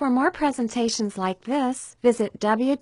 For more presentations like this, visit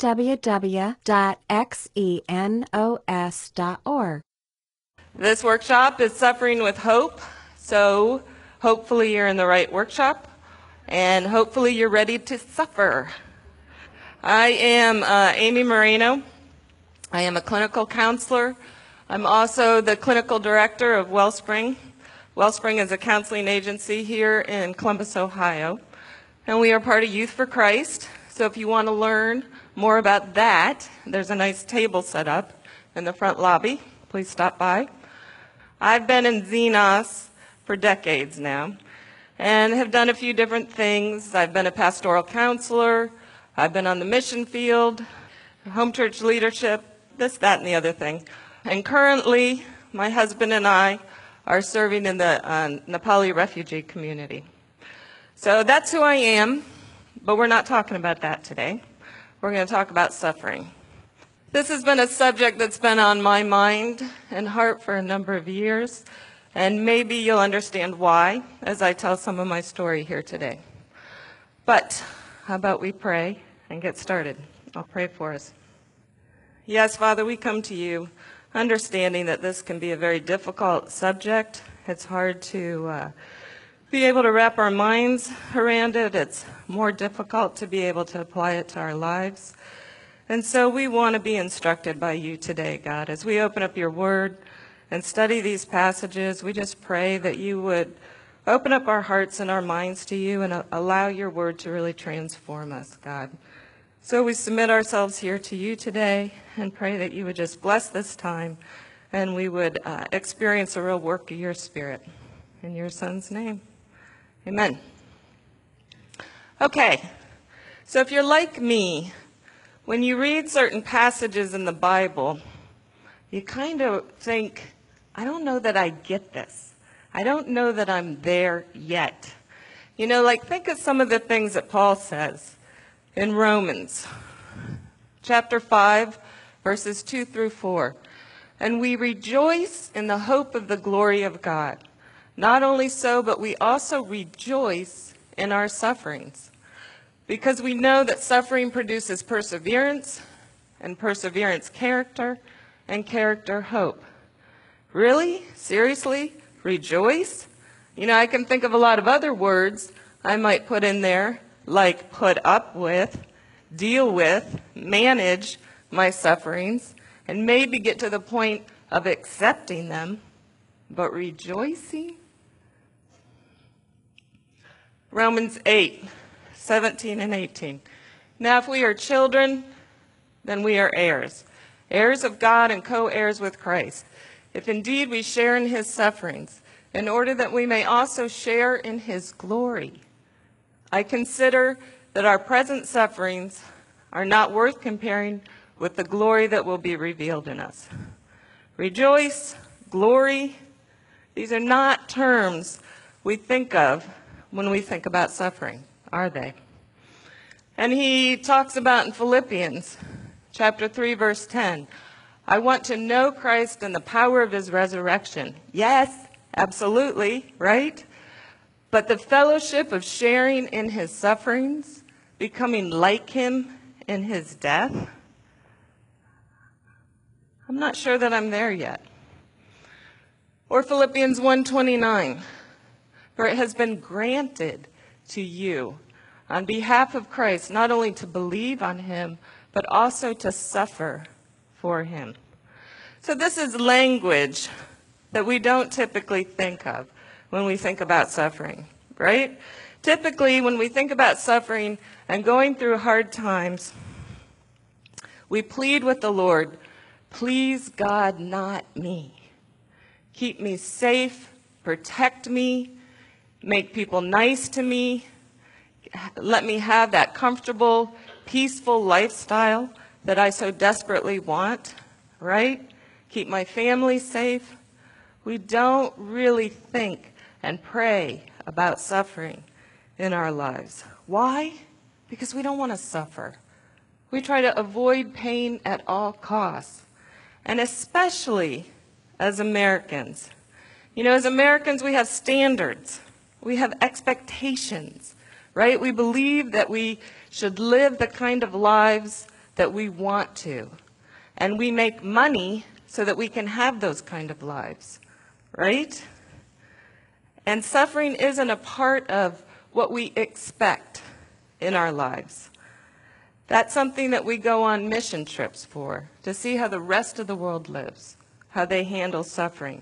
www.xenos.org. This workshop is Suffering with Hope, so hopefully you're in the right workshop, and hopefully you're ready to suffer. I am Amy Moreno. I am a clinical counselor. I'm also the clinical director of Wellspring. Wellspring is a counseling agency here in Columbus, Ohio, and we are part of Youth for Christ. So if you want to learn more about that, there's a nice table set up in the front lobby. Please stop by. I've been in Xenos for decades now and have done a few different things. I've been a pastoral counselor. I've been on the mission field, home church leadership, this, that, and the other thing. And currently, my husband and I are serving in the Nepali refugee community. So that's who I am, but we're not talking about that today. We're going to talk about suffering. This has been a subject that's been on my mind and heart for a number of years, and maybe you'll understand why as I tell some of my story here today. But how about we pray and get started? I'll pray for us. Yes, Father, we come to you understanding that this can be a very difficult subject. It's hard to be able to wrap our minds around it. It's more difficult to be able to apply it to our lives. And so we want to be instructed by you today, God. As we open up your word and study these passages, we just pray that you would open up our hearts and our minds to you and allow your word to really transform us, God. So we submit ourselves here to you today and pray that you would just bless this time and we would experience a real work of your Spirit. In your Son's name, amen. Okay, so if you're like me, when you read certain passages in the Bible, you kind of think, I don't know that I get this. I don't know that I'm there yet. You know, like think of some of the things that Paul says in Romans chapter 5, verses 2 through 4. And we rejoice in the hope of the glory of God. Not only so, but we also rejoice in our sufferings, because we know that suffering produces perseverance, and perseverance character, and character hope. Really? Seriously? Rejoice? You know, I can think of a lot of other words I might put in there, like put up with, deal with, manage my sufferings, and maybe get to the point of accepting them, but rejoicing? Romans 8, 17 and 18. Now if we are children, then we are heirs, heirs of God and co-heirs with Christ, if indeed we share in his sufferings, in order that we may also share in his glory. I consider that our present sufferings are not worth comparing with the glory that will be revealed in us. Rejoice, glory, these are not terms we think of when we think about suffering, are they? And he talks about in Philippians chapter 3, verse 10, I want to know Christ and the power of his resurrection. Yes, absolutely, right? But the fellowship of sharing in his sufferings, becoming like him in his death, I'm not sure that I'm there yet. Or Philippians 1:29, for it has been granted to you on behalf of Christ, not only to believe on him, but also to suffer for him. So this is language that we don't typically think of when we think about suffering, right? Typically, when we think about suffering and going through hard times, we plead with the Lord, please God, not me. Keep me safe, protect me, make people nice to me, let me have that comfortable, peaceful lifestyle that I so desperately want, right? Keep my family safe. We don't really think and pray about suffering in our lives. Why? Because we don't want to suffer. We try to avoid pain at all costs, and especially as Americans. You know, as Americans, we have standards. We have expectations, right? We believe that we should live the kind of lives that we want to. And we make money so that we can have those kind of lives, right? And suffering isn't a part of what we expect in our lives. That's something that we go on mission trips for, to see how the rest of the world lives, how they handle suffering.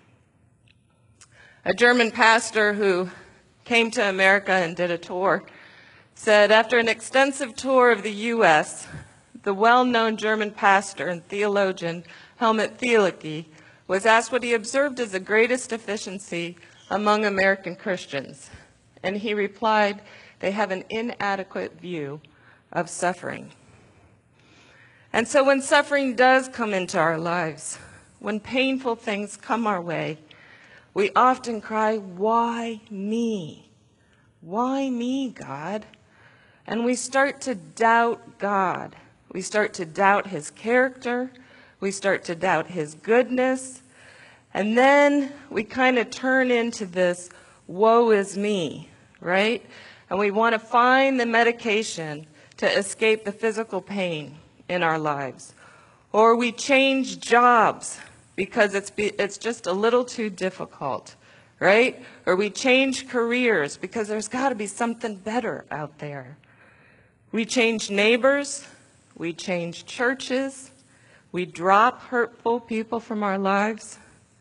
A German pastor who came to America and did a tour said, after an extensive tour of the U.S., the well-known German pastor and theologian Helmut Thielicke was asked what he observed as the greatest deficiency among American Christians. And he replied, they have an inadequate view of suffering. And so when suffering does come into our lives, when painful things come our way, we often cry, why me? Why me, God? And we start to doubt God. We start to doubt his character. We start to doubt his goodness. And then we kind of turn into this woe is me, right? And we want to find the medication to escape the physical pain in our lives. Or we change jobs because it's just a little too difficult, right? Or we change careers because there's got to be something better out there. We change neighbors. We change churches. We drop hurtful people from our lives.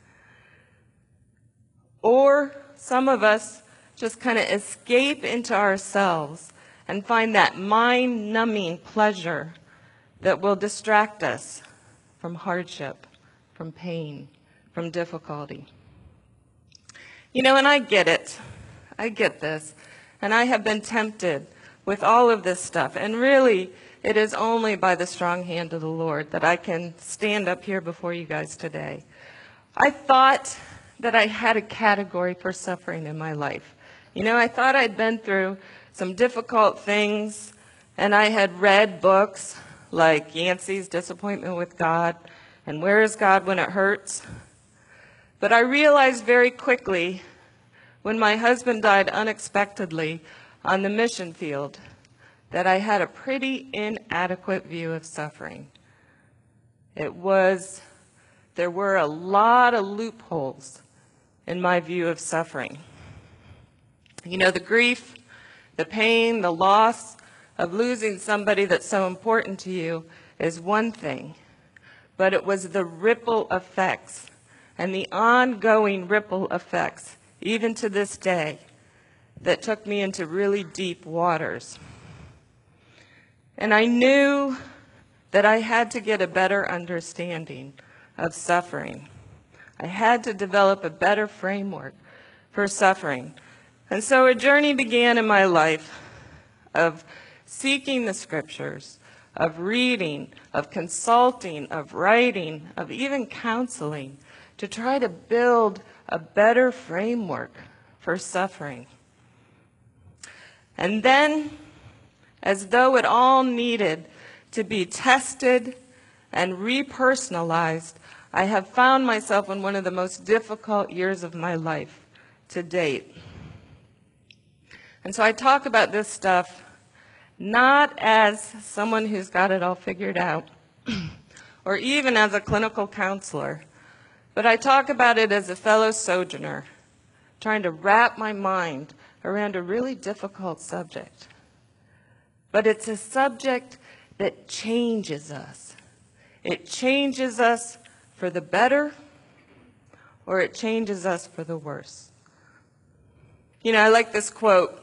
Or some of us just kind of escape into ourselves and find that mind-numbing pleasure that will distract us from hardship, from pain, from difficulty. You know, and I get it. I get this. And I have been tempted with all of this stuff. And really, it is only by the strong hand of the Lord that I can stand up here before you guys today. I thought that I had a category for suffering in my life. You know, I thought I'd been through some difficult things, and I had read books like Yancey's Disappointment with God and Where is God When It Hurts? But I realized very quickly when my husband died unexpectedly on the mission field that I had a pretty inadequate view of suffering. There were a lot of loopholes in my view of suffering. You know, the grief, the pain, the loss of losing somebody that's so important to you is one thing, but it was the ripple effects and the ongoing ripple effects, even to this day, that took me into really deep waters. And I knew that I had to get a better understanding of suffering. I had to develop a better framework for suffering. And so a journey began in my life of seeking the scriptures, of reading, of consulting, of writing, of even counseling, to try to build a better framework for suffering. And then, as though it all needed to be tested and repersonalized, I have found myself in one of the most difficult years of my life to date. And so I talk about this stuff not as someone who's got it all figured out, or even as a clinical counselor, but I talk about it as a fellow sojourner, trying to wrap my mind around a really difficult subject. But it's a subject that changes us. It changes us for the better, or it changes us for the worse. You know, I like this quote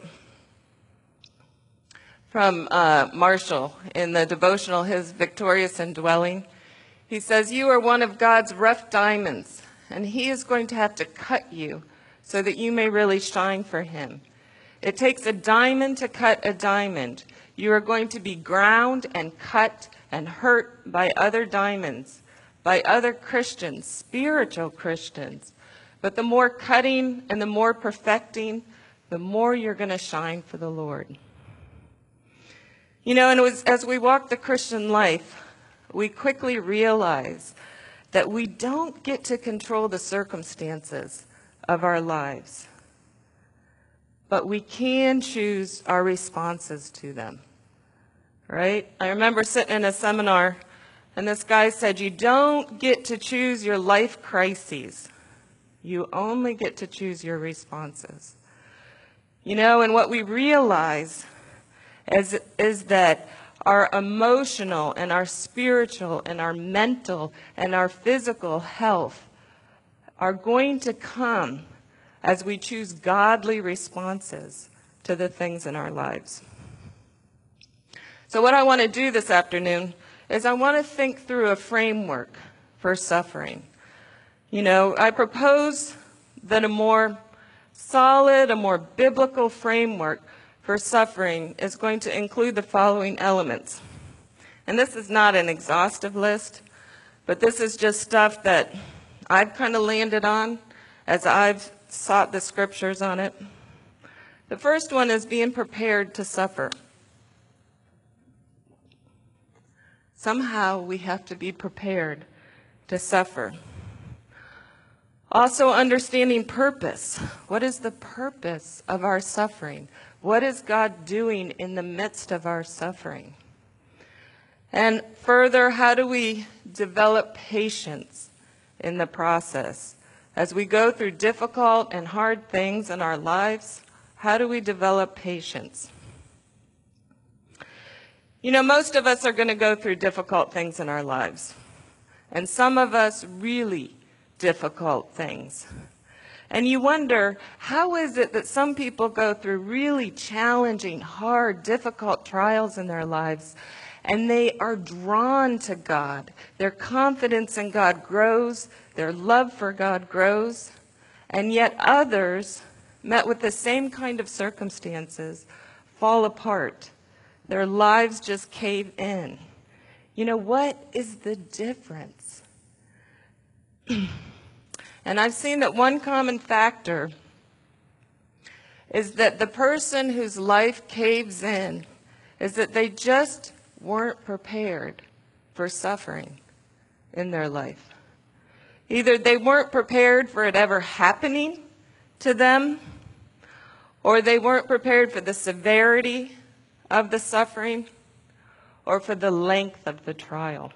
from Marshall in the devotional, his Victorious Indwelling. He says, "You are one of God's rough diamonds, and he is going to have to cut you so that you may really shine for him. It takes a diamond to cut a diamond. You are going to be ground and cut and hurt by other diamonds, by other Christians, spiritual Christians. But the more cutting and the more perfecting, the more you're going to shine for the Lord." You know, and as we walk the Christian life, we quickly realize that we don't get to control the circumstances of our lives. but we can choose our responses to them, right? I remember sitting in a seminar, and this guy said, you don't get to choose your life crises. You only get to choose your responses. You know, and what we realize is that our emotional and our spiritual and our mental and our physical health are going to come as we choose godly responses to the things in our lives. So what I want to do this afternoon is I want to think through a framework for suffering. You know, I propose that a more solid, a more biblical framework for suffering is going to include the following elements. And this is not an exhaustive list, but this is just stuff that I've kind of landed on as I've sought the scriptures on it. The first one is being prepared to suffer. Somehow we have to be prepared to suffer. Also, understanding purpose. What is the purpose of our suffering? What is God doing in the midst of our suffering? And further, how do we develop patience in the process? As we go through difficult and hard things in our lives, how do we develop patience? You know, most of us are going to go through difficult things in our lives, and some of us really difficult things. And you wonder, how is it that some people go through really challenging, hard, difficult trials in their lives, and they are drawn to God? Their confidence in God grows, their love for God grows, and yet others, met with the same kind of circumstances, fall apart. Their lives just cave in. You know, what is the difference? And I've seen that one common factor is that the person whose life caves in is that they just weren't prepared for suffering in their life. Either they weren't prepared for it ever happening to them, or they weren't prepared for the severity of the suffering, or for the length of the trial.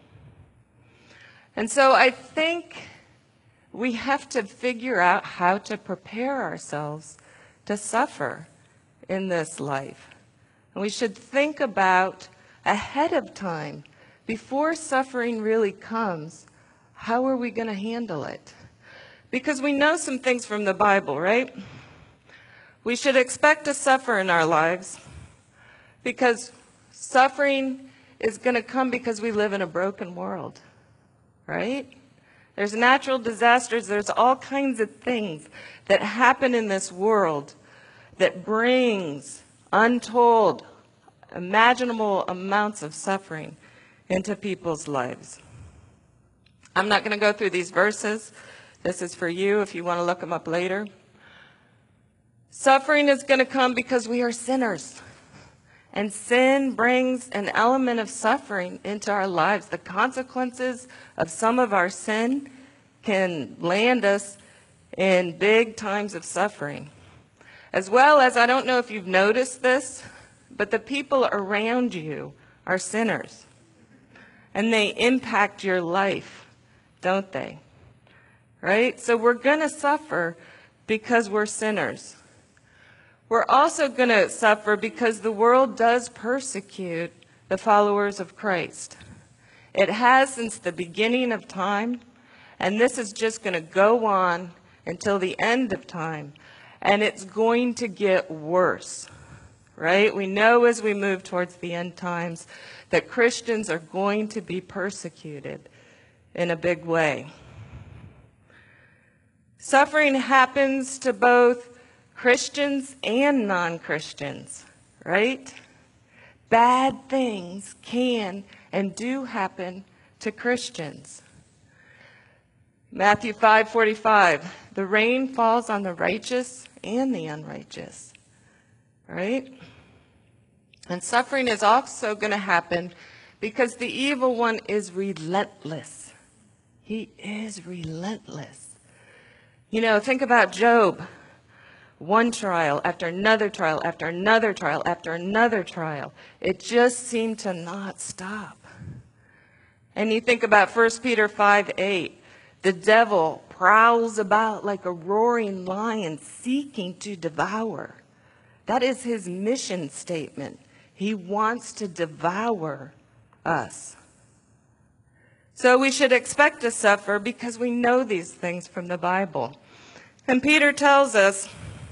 And so I think we have to figure out how to prepare ourselves to suffer in this life. And we should think about ahead of time, before suffering really comes, how are we going to handle it? Because we know some things from the Bible, right? We should expect to suffer in our lives, because suffering is going to come because we live in a broken world, right? There's natural disasters. There's all kinds of things that happen in this world that brings untold, imaginable amounts of suffering into people's lives. I'm not going to go through these verses. This is for you if you want to look them up later. Suffering is going to come because we are sinners. And sin brings an element of suffering into our lives. The consequences of some of our sin can land us in big times of suffering. As well as, I don't know if you've noticed this, but the people around you are sinners. And they impact your life, don't they? Right? So we're going to suffer because we're sinners. We're also going to suffer because the world does persecute the followers of Christ. It has since the beginning of time, and this is just going to go on until the end of time, and it's going to get worse, right? We know as we move towards the end times that Christians are going to be persecuted in a big way. Suffering happens to both Christians and non-Christians, right? Bad things can and do happen to Christians. Matthew 5:45, the rain falls on the righteous and the unrighteous, right? And suffering is also going to happen because the evil one is relentless. He is relentless. You know, think about Job. one trial after another trial after another trial after another trial. It just seemed to not stop. And you think about 1 Peter 5:8. The devil prowls about like a roaring lion seeking to devour. That is his mission statement. He wants to devour us. So we should expect to suffer because we know these things from the Bible. And Peter tells us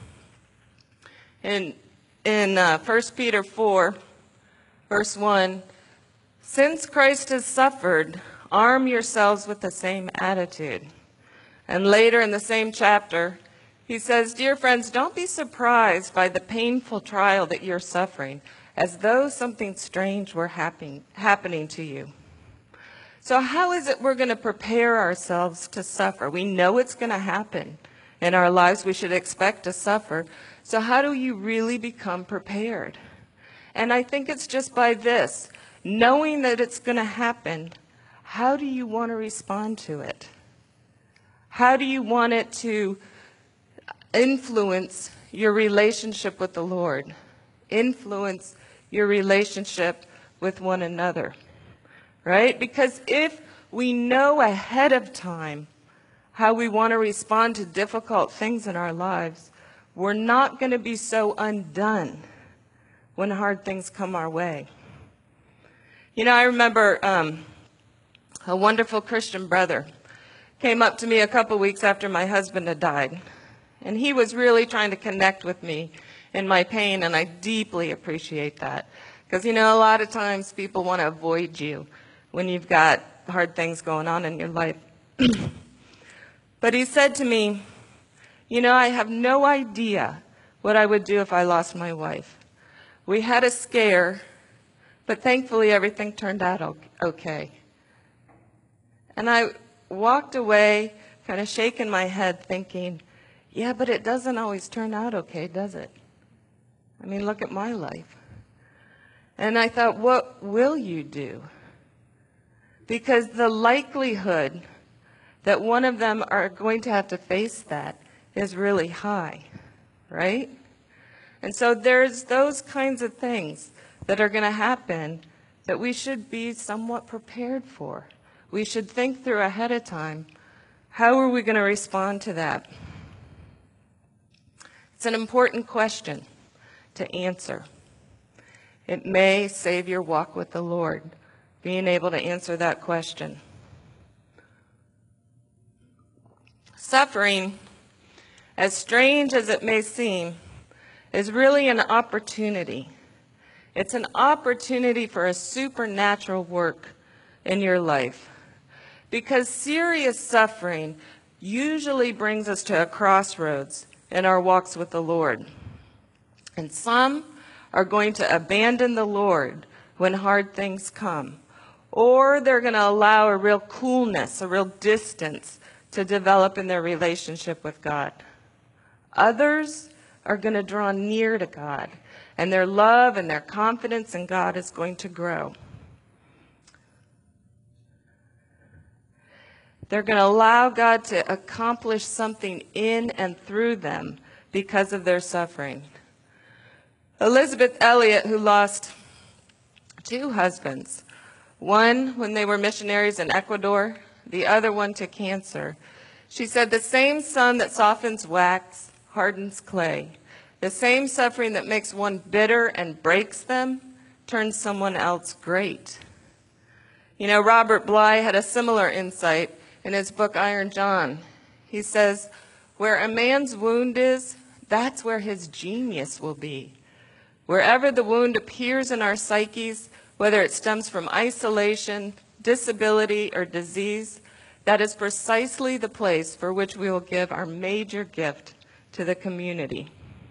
in 1 Peter 4, verse 1, since Christ has suffered, arm yourselves with the same attitude. And later in the same chapter, he says, dear friends, don't be surprised by the painful trial that you're suffering, as though something strange were happening to you. So how is it we're going to prepare ourselves to suffer? We know it's going to happen in our lives. We should expect to suffer. So how do you really become prepared? And I think it's just by this, knowing that it's going to happen. How do you want to respond to it? How do you want it to influence your relationship with the Lord? Influence your relationship with one another, right? Because if we know ahead of time how we want to respond to difficult things in our lives, we're not going to be so undone when hard things come our way. You know, I remember a wonderful Christian brother came up to me a couple weeks after my husband had died. And he was really trying to connect with me in my pain, and I deeply appreciate that. Because, you know, a lot of times people want to avoid you when you've got hard things going on in your life. But he said to me, you know, I have no idea what I would do if I lost my wife. We had a scare, but thankfully everything turned out okay. And I walked away, kind of shaking my head, thinking, yeah, but it doesn't always turn out okay, does it? I mean, look at my life. And I thought, what will you do? Because the likelihood that one of them are going to have to face that is really high, right? And so there's those kinds of things that are going to happen that we should be somewhat prepared for. We should think through ahead of time, how are we going to respond to that? It's an important question to answer. It may save your walk with the Lord, being able to answer that question. Suffering, as strange as it may seem, is really an opportunity. It's an opportunity for a supernatural work in your life. Because serious suffering usually brings us to a crossroads in our walks with the Lord. And some are going to abandon the Lord when hard things come. Or they're going to allow a real coolness, a real distance to develop in their relationship with God. Others are going to draw near to God, and their love and their confidence in God is going to grow. They're going to allow God to accomplish something in and through them because of their suffering. Elizabeth Elliot, who lost 2 husbands, one when they were missionaries in Ecuador, the other one to cancer. She said, the same sun that softens wax hardens clay. The same suffering that makes one bitter and breaks them turns someone else great. You know, Robert Bly had a similar insight in his book, Iron John. He says, where a man's wound is, that's where his genius will be. Wherever the wound appears in our psyches, whether it stems from isolation, disability, or disease, that is precisely the place for which we will give our major gift to the community.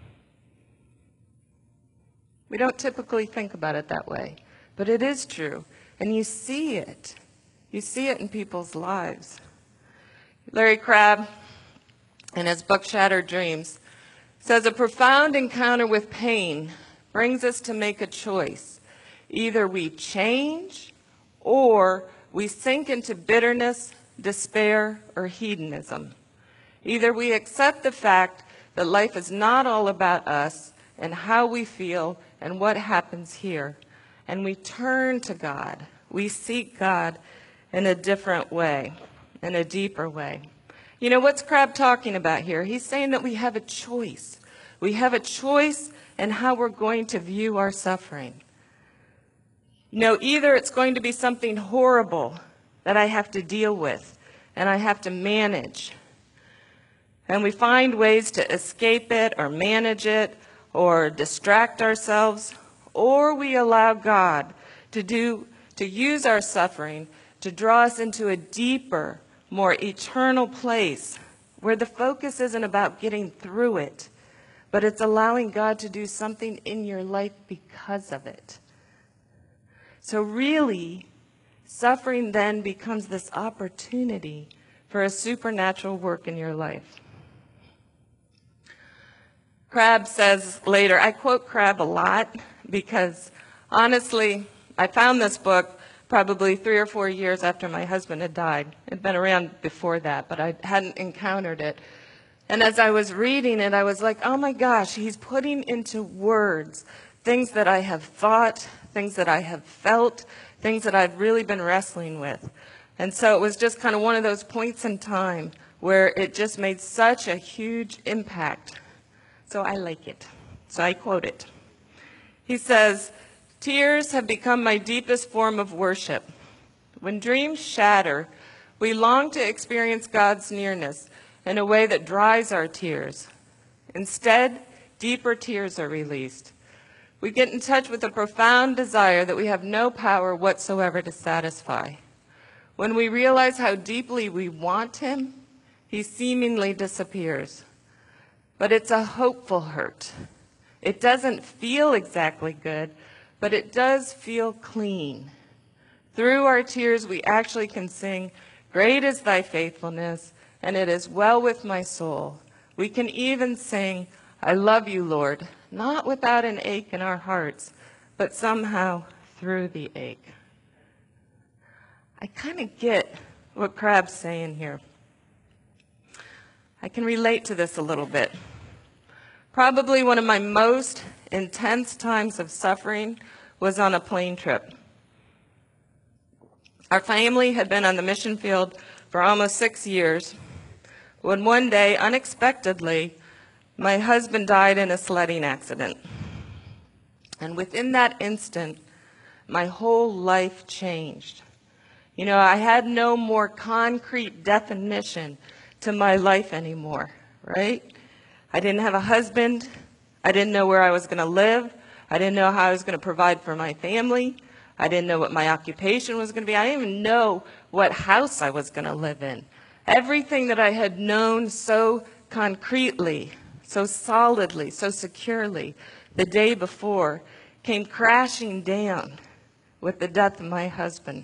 We don't typically think about it that way, but it is true, and you see it. You see it in people's lives. Larry Crabb, in his book Shattered Dreams, says a profound encounter with pain brings us to make a choice. Either we change or we sink into bitterness, despair, or hedonism. Either we accept the fact that life is not all about us and how we feel and what happens here. And we turn to God. We seek God in a different way, in a deeper way. You know, what's Crabb talking about here? He's saying that we have a choice. We have a choice in how we're going to view our suffering. You know, either it's going to be something horrible that I have to deal with and I have to manage. And we find ways to escape it or manage it or distract ourselves, or we allow God to use our suffering to draw us into a deeper, more eternal place where the focus isn't about getting through it, but it's allowing God to do something in your life because of it. So really, suffering then becomes this opportunity for a supernatural work in your life. Crabb says later, I quote Crabb a lot because honestly, I found this book probably 3 or 4 years after my husband had died. It had been around before that, but I hadn't encountered it. And as I was reading it, I was like, oh my gosh, he's putting into words things that I have thought, things that I have felt, things that I've really been wrestling with. And so it was just kind of one of those points in time where it just made such a huge impact. So I like it. So I quote it. He says, "Tears have become my deepest form of worship. When dreams shatter, we long to experience God's nearness in a way that dries our tears. Instead, deeper tears are released. We get in touch with a profound desire that we have no power whatsoever to satisfy. When we realize how deeply we want him, he seemingly disappears. But it's a hopeful hurt. It doesn't feel exactly good, but it does feel clean. Through our tears, we actually can sing, 'Great is thy faithfulness, and it is well with my soul.' We can even sing, 'I love you, Lord,' not without an ache in our hearts, but somehow through the ache." I kind of get what Crabb's saying here. I can relate to this a little bit. Probably one of my most intense times of suffering was on a plane trip. Our family had been on the mission field for almost 6 years when one day, unexpectedly, my husband died in a sledding accident. And within that instant, my whole life changed. You know, I had no more concrete definition to my life anymore, right? I didn't have a husband. I didn't know where I was going to live. I didn't know how I was going to provide for my family. I didn't know what my occupation was going to be. I didn't even know what house I was going to live in. Everything that I had known so concretely, so solidly, so securely the day before came crashing down with the death of my husband.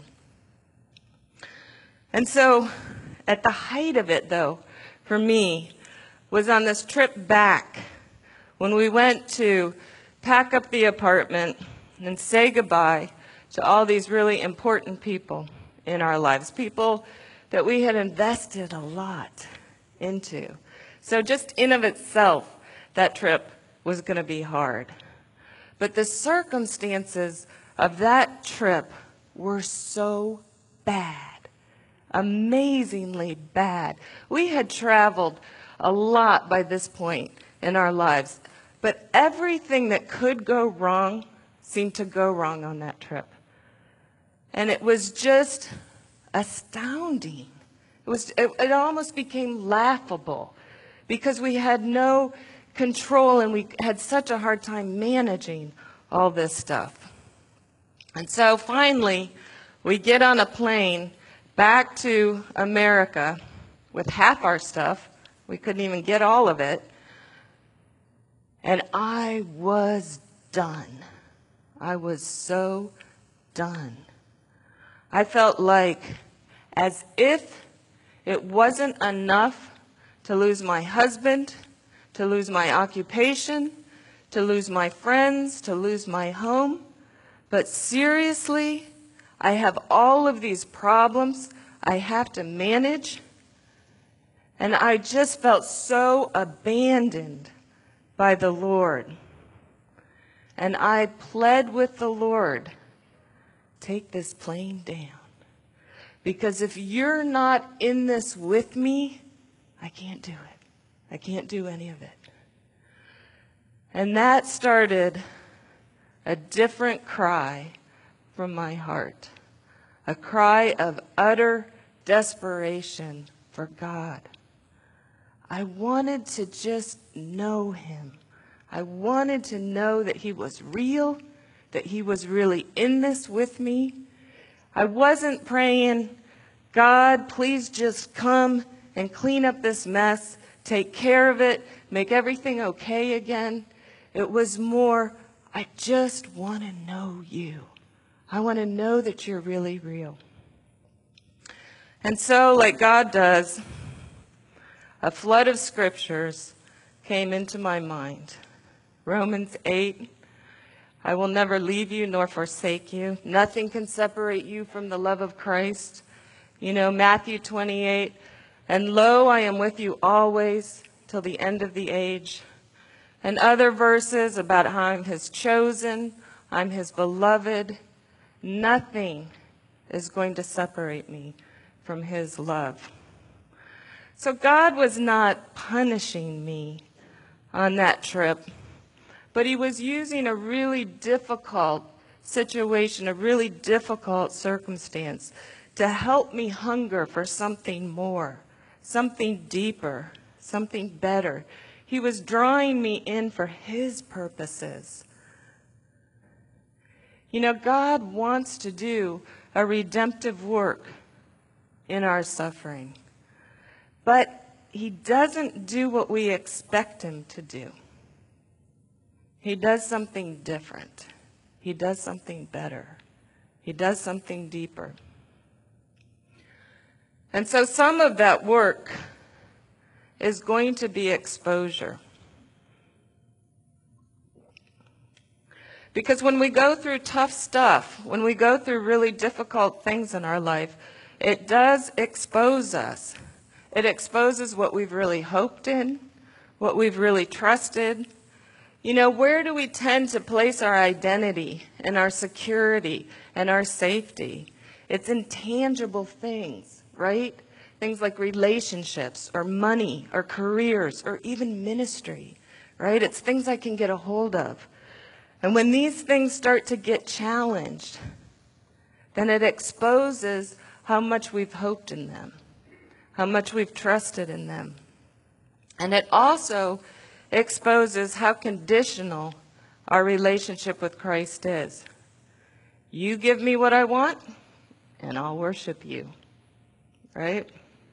And so at the height of it, though, for me, was on this trip back when we went to pack up the apartment and say goodbye to all these really important people in our lives, people that we had invested a lot into. So just in of itself, that trip was going to be hard. But the circumstances of that trip were so bad, amazingly bad. We had traveled a lot by this point in our lives, but everything that could go wrong seemed to go wrong on that trip. And it was just astounding. It almost became laughable because we had no control and we had such a hard time managing all this stuff. And so finally, we get on a plane back to America with half our stuff. We couldn't even get all of it. And I was done. I was so done. I felt like as if it wasn't enough to lose my husband, to lose my occupation, to lose my friends, to lose my home. But seriously, I have all of these problems I have to manage. And I just felt so abandoned by the Lord. And I pled with the Lord, take this plane down. Because if you're not in this with me, I can't do it. I can't do any of it. And that started a different cry from my heart. A cry of utter desperation for God. I wanted to just know him. I wanted to know that he was real, that he was really in this with me. I wasn't praying, God, please just come and clean up this mess, take care of it, make everything okay again. It was more, I just want to know you. I want to know that you're really real. And so, like God does, a flood of scriptures came into my mind. Romans 8, I will never leave you nor forsake you. Nothing can separate you from the love of Christ. You know, Matthew 28, and lo, I am with you always till the end of the age. And other verses about how I'm his chosen, I'm his beloved. Nothing is going to separate me from his love. So God was not punishing me on that trip, but he was using a really difficult situation, a really difficult circumstance to help me hunger for something more, something deeper, something better. He was drawing me in for his purposes. You know, God wants to do a redemptive work in our suffering. But he doesn't do what we expect him to do. He does something different. He does something better. He does something deeper. And so some of that work is going to be exposure. Because when we go through tough stuff, when we go through really difficult things in our life, it does expose us. It exposes what we've really hoped in, what we've really trusted. You know, where do we tend to place our identity and our security and our safety? It's in tangible things, right? Things like relationships or money or careers or even ministry, right? It's things I can get a hold of. And when these things start to get challenged, then it exposes how much we've hoped in them, how much we've trusted in them. And it also exposes how conditional our relationship with Christ is. You give me what I want, and I'll worship you, right?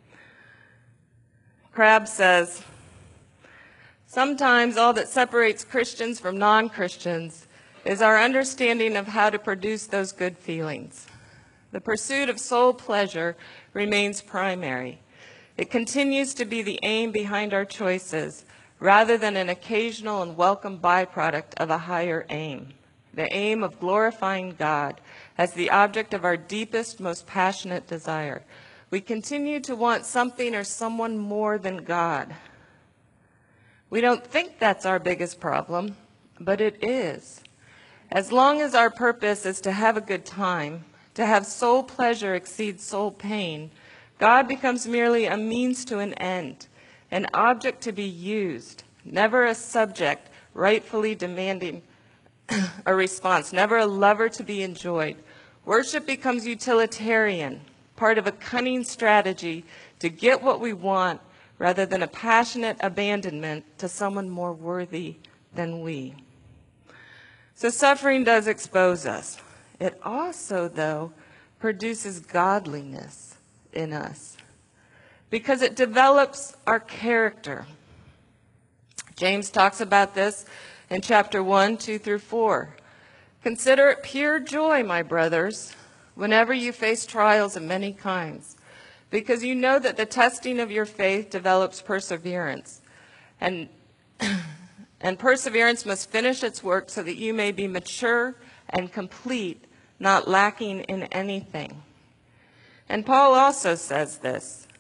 Crabb says, sometimes all that separates Christians from non-Christians is our understanding of how to produce those good feelings. The pursuit of soul pleasure remains primary. It continues to be the aim behind our choices, rather than an occasional and welcome byproduct of a higher aim, the aim of glorifying God as the object of our deepest, most passionate desire. We continue to want something or someone more than God. We don't think that's our biggest problem, but it is. As long as our purpose is to have a good time, to have soul pleasure exceed soul pain, God becomes merely a means to an end, an object to be used, never a subject rightfully demanding a response, never a lover to be enjoyed. Worship becomes utilitarian, part of a cunning strategy to get what we want rather than a passionate abandonment to someone more worthy than we. So suffering does expose us. It also, though, produces godliness in us because it develops our character. James talks about this in chapter 1, 2 through 4. Consider it pure joy, my brothers, whenever you face trials of many kinds, because you know that the testing of your faith develops perseverance. And perseverance must finish its work so that you may be mature and complete, not lacking in anything. And Paul also says this,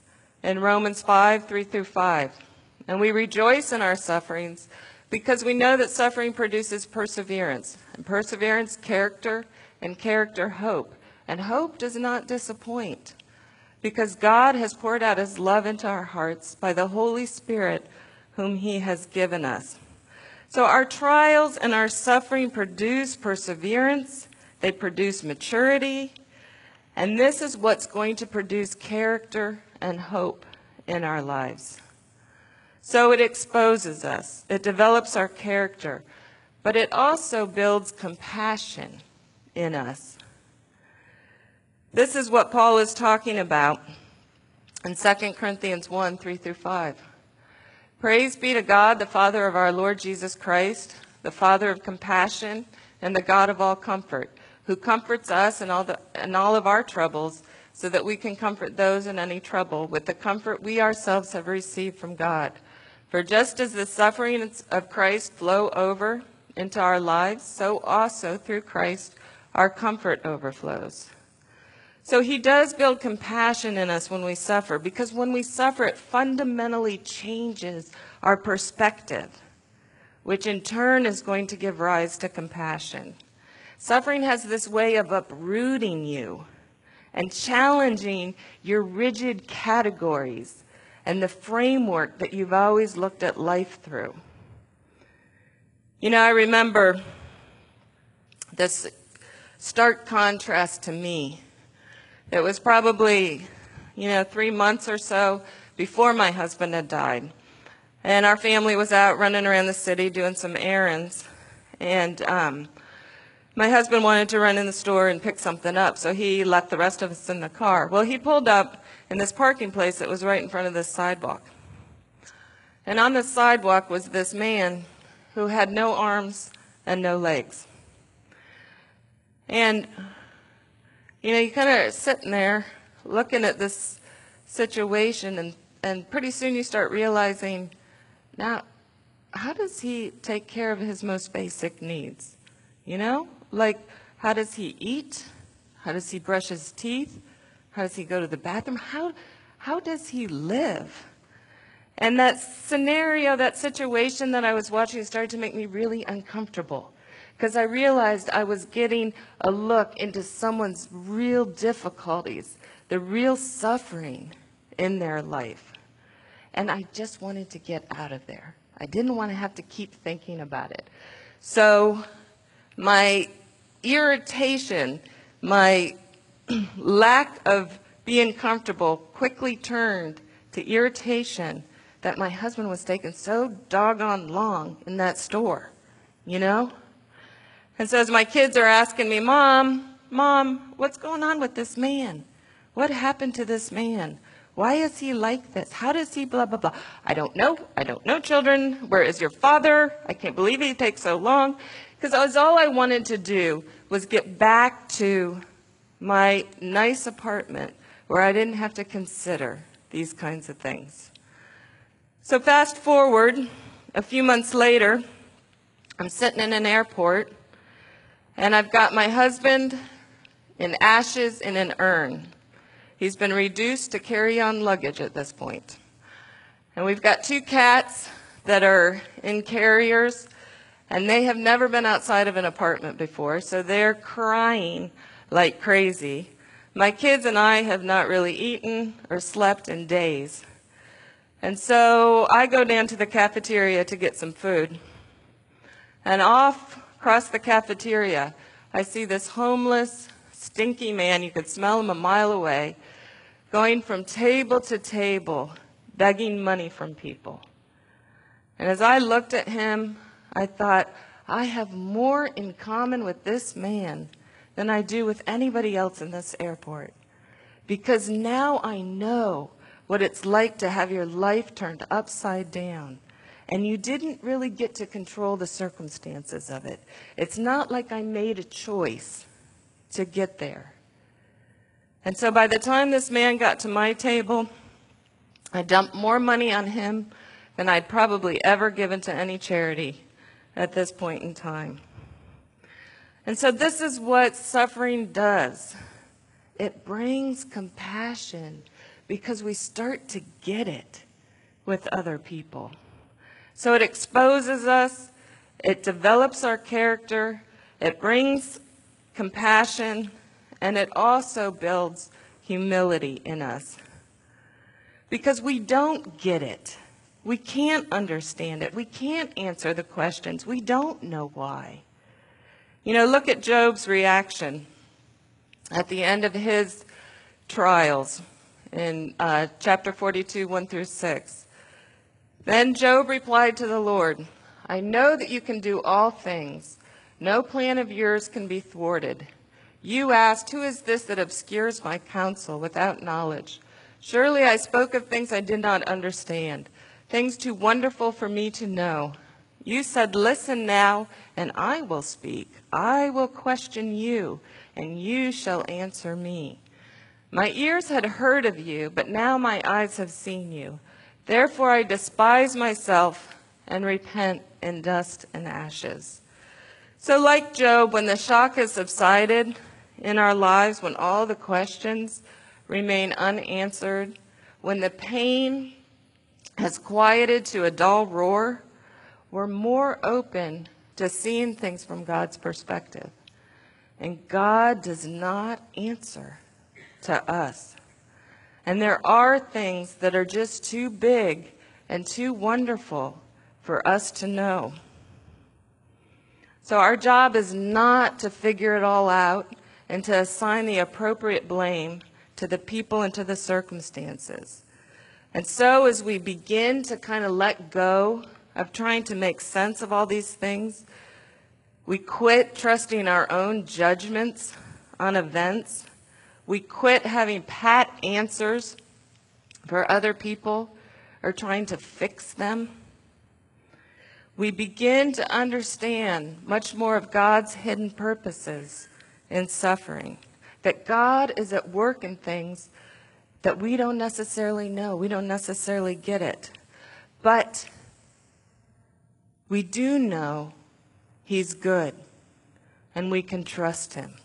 in Romans 5, 3 through 5. And we rejoice in our sufferings because we know that suffering produces perseverance, and perseverance, character, and character, hope. And hope does not disappoint because God has poured out his love into our hearts by the Holy Spirit whom he has given us. So our trials and our suffering produce perseverance, they produce maturity, and this is what's going to produce character and hope in our lives. So it exposes us, it develops our character, but it also builds compassion in us. This is what Paul is talking about in 2 Corinthians 1, 3 through 5. Praise be to God, the Father of our Lord Jesus Christ, the Father of compassion and the God of all comfort, who comforts us in all of our troubles, so that we can comfort those in any trouble with the comfort we ourselves have received from God. For just as the sufferings of Christ flow over into our lives, so also through Christ our comfort overflows. So he does build compassion in us when we suffer, because when we suffer, it fundamentally changes our perspective, which in turn is going to give rise to compassion. Suffering has this way of uprooting you and challenging your rigid categories and the framework that you've always looked at life through. You know, I remember this stark contrast to me. It was probably, 3 months or so before my husband had died. And our family was out running around the city doing some errands. And my husband wanted to run in the store and pick something up, so he left the rest of us in the car. Well, he pulled up in this parking place that was right in front of this sidewalk. And on the sidewalk was this man who had no arms and no legs. And, you kind of sitting there looking at this situation, and pretty soon you start realizing, now, how does he take care of his most basic needs? Like, how does he eat? How does he brush his teeth? How does he go to the bathroom? How does he live? And that scenario, that situation that I was watching started to make me really uncomfortable, because I realized I was getting a look into someone's real difficulties, the real suffering in their life. And I just wanted to get out of there. I didn't want to have to keep thinking about it. So my irritation, my lack of being comfortable quickly turned to irritation that my husband was taking so doggone long in that store, And so as my kids are asking me, Mom, what's going on with this man? What happened to this man? Why is he like this? How does he blah, blah, blah? I don't know, children. Where is your father? I can't believe he takes so long. Because all I wanted to do was get back to my nice apartment where I didn't have to consider these kinds of things. So fast forward, a few months later, I'm sitting in an airport, and I've got my husband in ashes in an urn. He's been reduced to carry-on luggage at this point. And we've got 2 cats that are in carriers, and they have never been outside of an apartment before, so they're crying like crazy. My kids and I have not really eaten or slept in days. And so I go down to the cafeteria to get some food. And off across the cafeteria, I see this homeless, stinky man, you could smell him a mile away, going from table to table, begging money from people. And as I looked at him, I thought, I have more in common with this man than I do with anybody else in this airport. Because now I know what it's like to have your life turned upside down. And you didn't really get to control the circumstances of it. It's not like I made a choice to get there. And so by the time this man got to my table, I dumped more money on him than I'd probably ever given to any charity at this point in time. And so this is what suffering does. It brings compassion because we start to get it with other people. So it exposes us, it develops our character, it brings compassion, and it also builds humility in us. Because we don't get it. We can't understand it. We can't answer the questions. We don't know why. Look at Job's reaction at the end of his trials in chapter 42, 1 through 6. Then Job replied to the Lord, I know that you can do all things. No plan of yours can be thwarted. You asked, who is this that obscures my counsel without knowledge? Surely I spoke of things I did not understand, things too wonderful for me to know. You said, listen now, and I will speak. I will question you, and you shall answer me. My ears had heard of you, but now my eyes have seen you. Therefore I despise myself and repent in dust and ashes. So like Job, when the shock has subsided in our lives, when all the questions remain unanswered, when the pain has quieted to a dull roar, we're more open to seeing things from God's perspective. And God does not answer to us. And there are things that are just too big and too wonderful for us to know. So our job is not to figure it all out and to assign the appropriate blame to the people and to the circumstances. And so as we begin to kind of let go of trying to make sense of all these things, we quit trusting our own judgments on events. We quit having pat answers for other people or trying to fix them. We begin to understand much more of God's hidden purposes in suffering, that God is at work in things that we don't necessarily know. We don't necessarily get it. But we do know He's good, and we can trust Him.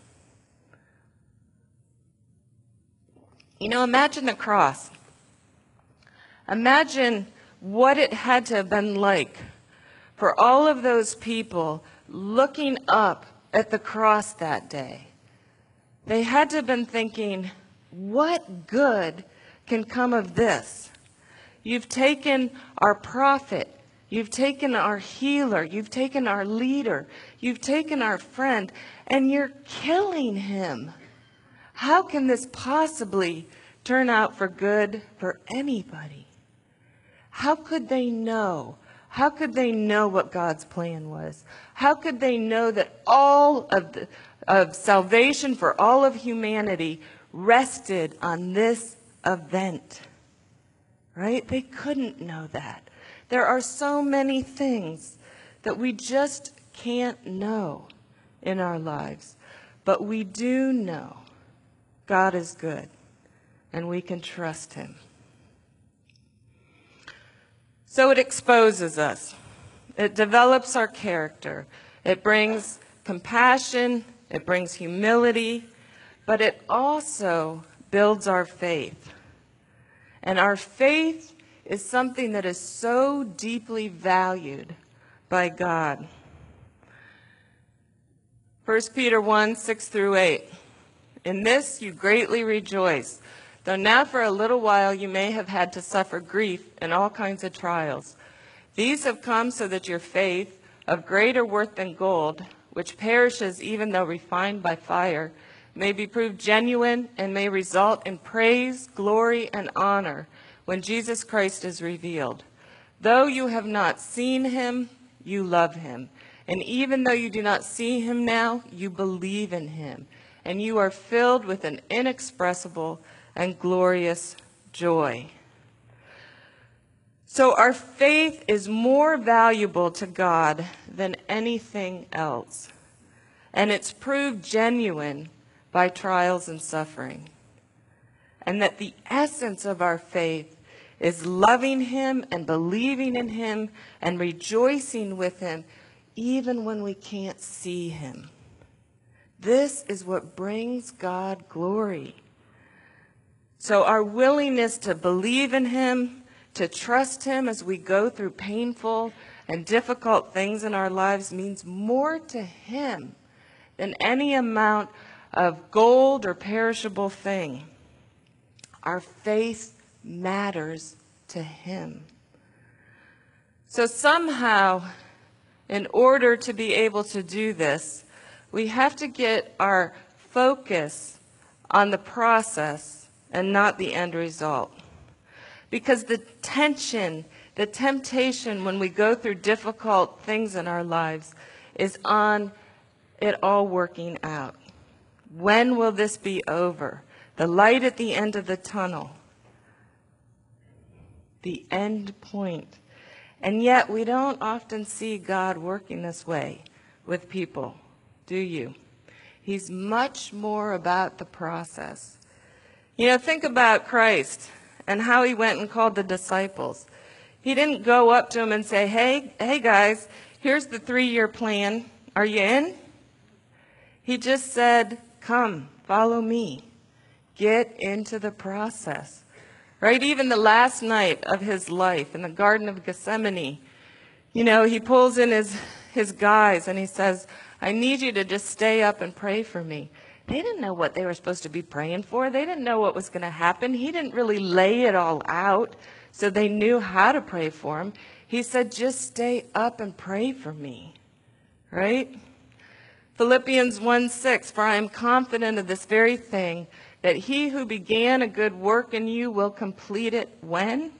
Imagine the cross. Imagine what it had to have been like for all of those people looking up at the cross that day. They had to have been thinking, what good can come of this? You've taken our prophet. You've taken our healer. You've taken our leader. You've taken our friend, and you're killing him. How can this possibly turn out for good for anybody? How could they know? How could they know what God's plan was? How could they know that all of salvation for all of humanity rested on this event? Right? They couldn't know that. There are so many things that we just can't know in our lives. But we do know God is good, and we can trust Him. So it exposes us. It develops our character. It brings compassion. It brings humility. But it also builds our faith. And our faith is something that is so deeply valued by God. 1 Peter 1, 6 through 8. In this you greatly rejoice, though now for a little while you may have had to suffer grief in all kinds of trials. These have come so that your faith, of greater worth than gold, which perishes even though refined by fire, may be proved genuine and may result in praise, glory, and honor when Jesus Christ is revealed. Though you have not seen him, you love him. And even though you do not see him now, you believe in him. And you are filled with an inexpressible and glorious joy. So our faith is more valuable to God than anything else. And it's proved genuine by trials and suffering. And that the essence of our faith is loving him and believing in him and rejoicing with him even when we can't see him. This is what brings God glory. So our willingness to believe in him, to trust him as we go through painful and difficult things in our lives means more to him than any amount of gold or perishable thing. Our faith matters to him. So somehow, in order to be able to do this, we have to get our focus on the process and not the end result. Because the tension, the temptation when we go through difficult things in our lives is on it all working out. When will this be over? The light at the end of the tunnel. The end point. And yet we don't often see God working this way with people, do you? He's much more about the process. You know, think about Christ and how he went and called the disciples. He didn't go up to them and say, hey guys, here's the 3-year plan. Are you in? He just said, come, follow me. Get into the process. Right? Even the last night of his life in the Garden of Gethsemane, you know, he pulls in his guys and he says, I need you to just stay up and pray for me. They didn't know what they were supposed to be praying for. They didn't know what was going to happen. He didn't really lay it all out, so they knew how to pray for him. He said, just stay up and pray for me. Right? Philippians 1:6, for I am confident of this very thing, that he who began a good work in you will complete it when?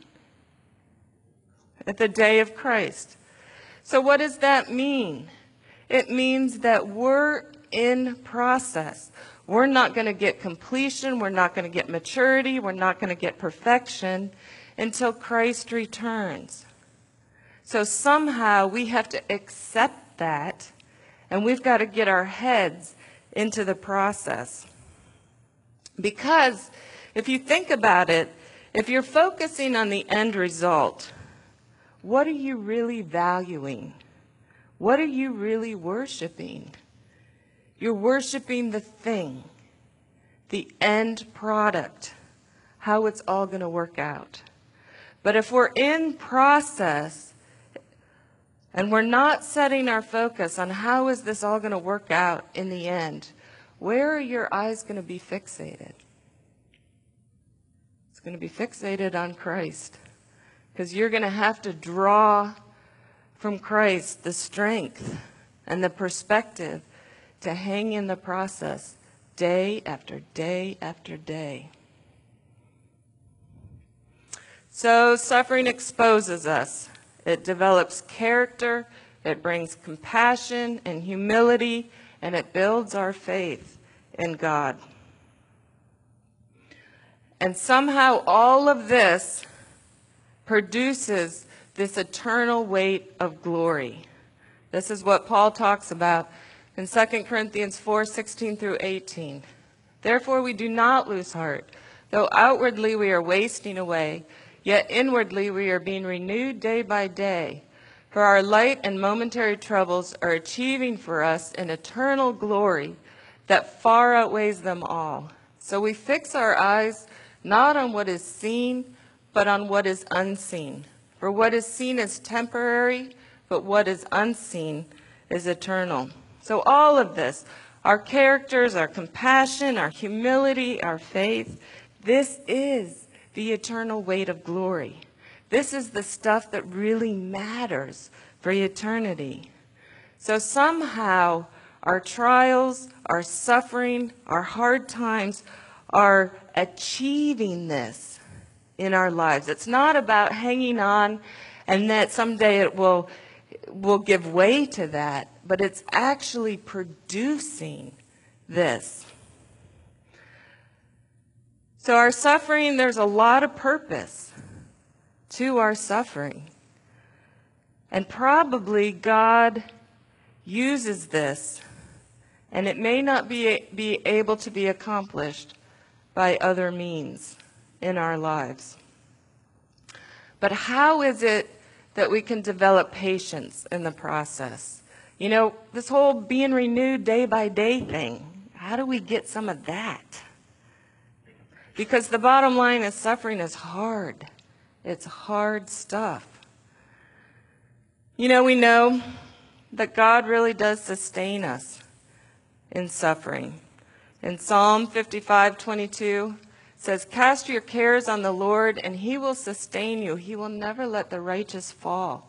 At the day of Christ. So what does that mean? It means that we're in process. We're not going to get completion. We're not going to get maturity. We're not going to get perfection until Christ returns. So somehow we have to accept that, and we've got to get our heads into the process. Because if you think about it, if you're focusing on the end result, what are you really valuing? What are you really worshiping? You're worshiping the thing, the end product, how it's all going to work out. But if we're in process and we're not setting our focus on how is this all going to work out in the end, where are your eyes going to be fixated? It's going to be fixated on Christ, because you're going to have to draw from Christ the strength and the perspective to hang in the process day after day after day. So suffering exposes us. It develops character, it brings compassion and humility, and it builds our faith in God. And somehow all of this produces this eternal weight of glory. This is what Paul talks about in 2 Corinthians 4:16 through 18. Therefore we do not lose heart. Though outwardly we are wasting away, yet inwardly we are being renewed day by day. For our light and momentary troubles are achieving for us an eternal glory that far outweighs them all. So we fix our eyes not on what is seen, but on what is unseen. For what is seen is temporary, but what is unseen is eternal. So all of this, our characters, our compassion, our humility, our faith, this is the eternal weight of glory. This is the stuff that really matters for eternity. So somehow our trials, our suffering, our hard times are achieving this in our lives. It's not about hanging on and that someday it will give way to that, but it's actually producing this. So our suffering, there's a lot of purpose to our suffering. And probably God uses this, and it may not be able to be accomplished by other means in our lives. But how is it that we can develop patience in the process? You know, this whole being renewed day by day thing, how do we get some of that? Because the bottom line is suffering is hard. It's hard stuff. You know, we know that God really does sustain us in suffering. In Psalm 55:22 says, "Cast your cares on the Lord, and he will sustain you. He will never let the righteous fall."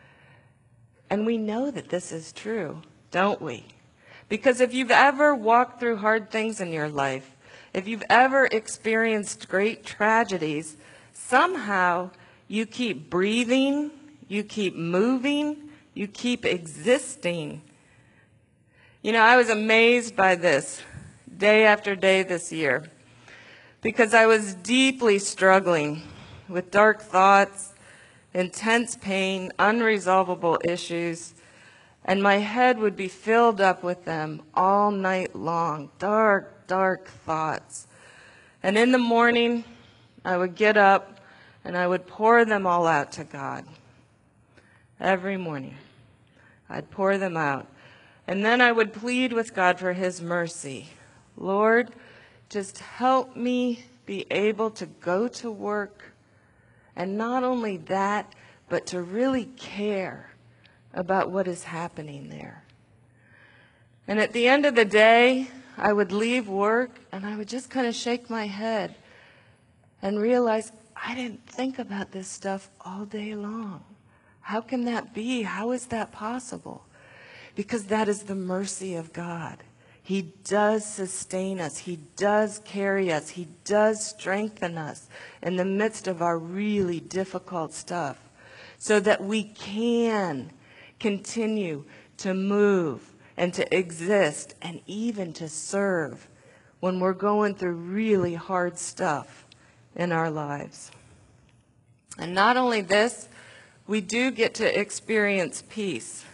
And we know that this is true, don't we? Because if you've ever walked through hard things in your life, if you've ever experienced great tragedies, somehow you keep breathing, you keep moving, you keep existing. You know, I was amazed by this day after day this year because I was deeply struggling with dark thoughts, intense pain, unresolvable issues, and my head would be filled up with them all night long, dark, dark thoughts. And in the morning, I would get up and I would pour them all out to God. Every morning, I'd pour them out. And then I would plead with God for his mercy. Lord, just help me be able to go to work, and not only that, but to really care about what is happening there. And at the end of the day, I would leave work and I would just kind of shake my head and realize I didn't think about this stuff all day long. How can that be? How is that possible? Because that is the mercy of God. He does sustain us. He does carry us. He does strengthen us in the midst of our really difficult stuff so that we can continue to move and to exist and even to serve when we're going through really hard stuff in our lives. And not only this, we do get to experience peace.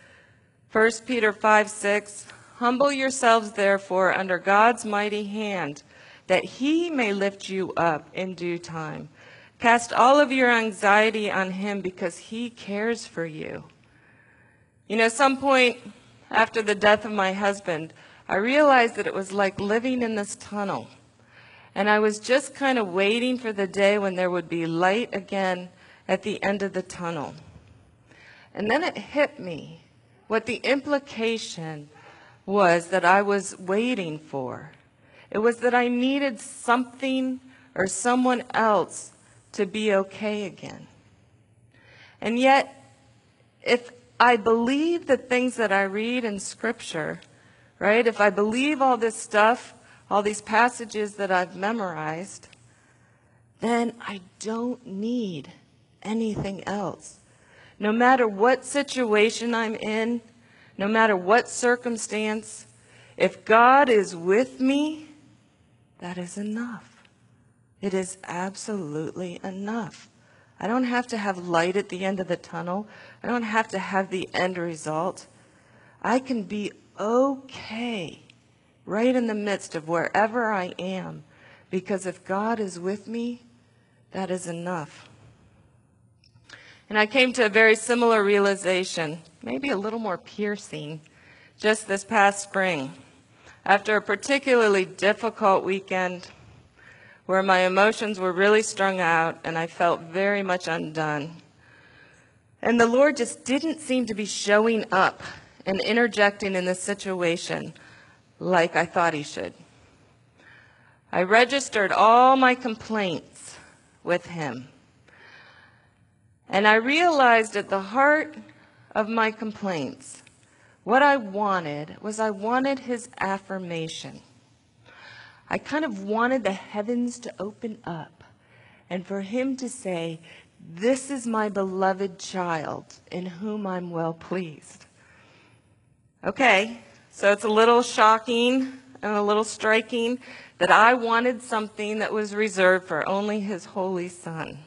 1 Peter 5:6, "Humble yourselves, therefore, under God's mighty hand, that he may lift you up in due time. Cast all of your anxiety on him because he cares for you." You know, some point after the death of my husband, I realized that it was like living in this tunnel. And I was just kind of waiting for the day when there would be light again at the end of the tunnel. And then it hit me what the implication was that I was waiting for. It was that I needed something or someone else to be okay again. And yet, if I believe the things that I read in Scripture, right, if I believe all this stuff, all these passages that I've memorized, then I don't need anything else. No matter what situation I'm in, no matter what circumstance, if God is with me, that is enough. It is absolutely enough. I don't have to have light at the end of the tunnel. I don't have to have the end result. I can be okay right in the midst of wherever I am, because if God is with me, that is enough. And I came to a very similar realization, maybe a little more piercing, just this past spring, after a particularly difficult weekend where my emotions were really strung out and I felt very much undone. And the Lord just didn't seem to be showing up and interjecting in this situation like I thought he should. I registered all my complaints with him. And I realized at the heart of my complaints, what I wanted his affirmation. I kind of wanted the heavens to open up and for him to say, "This is my beloved child in whom I'm well pleased." Okay, so it's a little shocking and a little striking that I wanted something that was reserved for only his holy Son.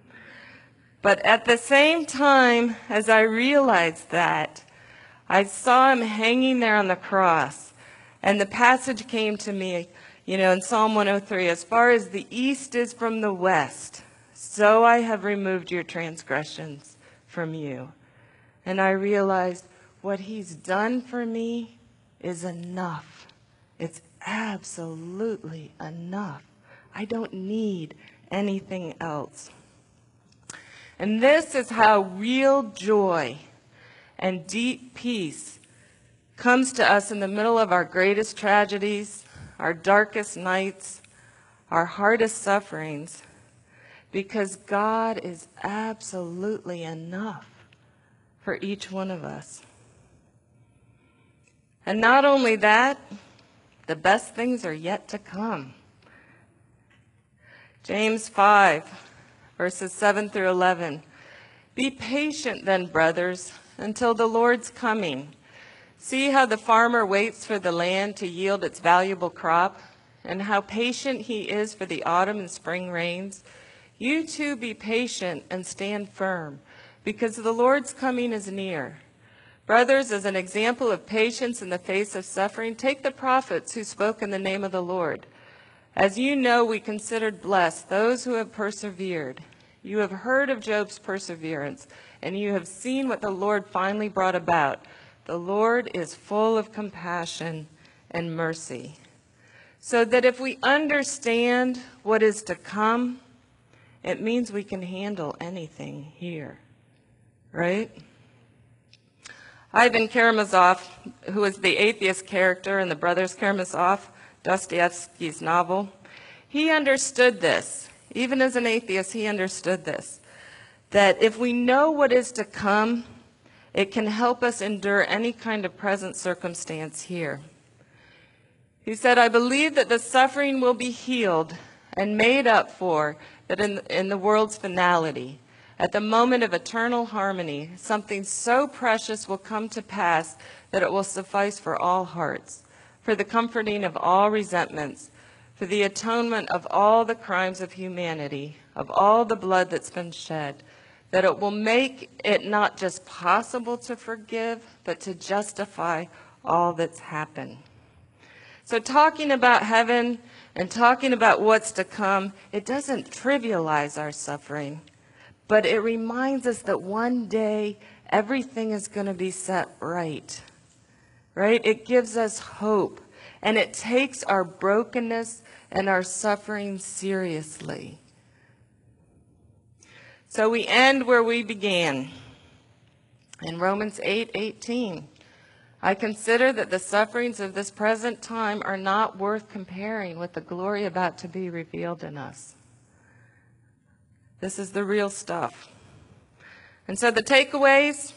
But at the same time as I realized that, I saw him hanging there on the cross, and the passage came to me, in Psalm 103, "As far as the east is from the west, so I have removed your transgressions from you." And I realized what he's done for me is enough. It's absolutely enough. I don't need anything else. And this is how real joy and deep peace comes to us in the middle of our greatest tragedies, our darkest nights, our hardest sufferings, because God is absolutely enough for each one of us. And not only that, the best things are yet to come. James 5, verses 7 through 11. Be patient then, brothers, until the Lord's coming. See how the farmer waits for the land to yield its valuable crop, and how patient he is for the autumn and spring rains. You too be patient and stand firm, because the Lord's coming is near. Brothers, as an example of patience in the face of suffering, take the prophets who spoke in the name of the Lord. As you know, we considered blessed those who have persevered. You have heard of Job's perseverance, and you have seen what the Lord finally brought about. The Lord is full of compassion and mercy. So that if we understand what is to come, it means we can handle anything here, right? Ivan Karamazov, who is the atheist character in the Brothers Karamazov, Dostoevsky's novel, he understood this. Even as an atheist, he understood this, that if we know what is to come, it can help us endure any kind of present circumstance here. He said, I believe that the suffering will be healed and made up for, that in the world's finality, at the moment of eternal harmony, something so precious will come to pass that it will suffice for all hearts, for the comforting of all resentments, for the atonement of all the crimes of humanity, of all the blood that's been shed, that it will make it not just possible to forgive, but to justify all that's happened. So talking about heaven and talking about what's to come, it doesn't trivialize our suffering, but it reminds us that one day everything is going to be set right, right? It gives us hope, and it takes our brokenness and our suffering seriously. So we end where we began, in Romans 8:18. I consider that the sufferings of this present time are not worth comparing with the glory about to be revealed in us. This is the real stuff. And so the takeaways,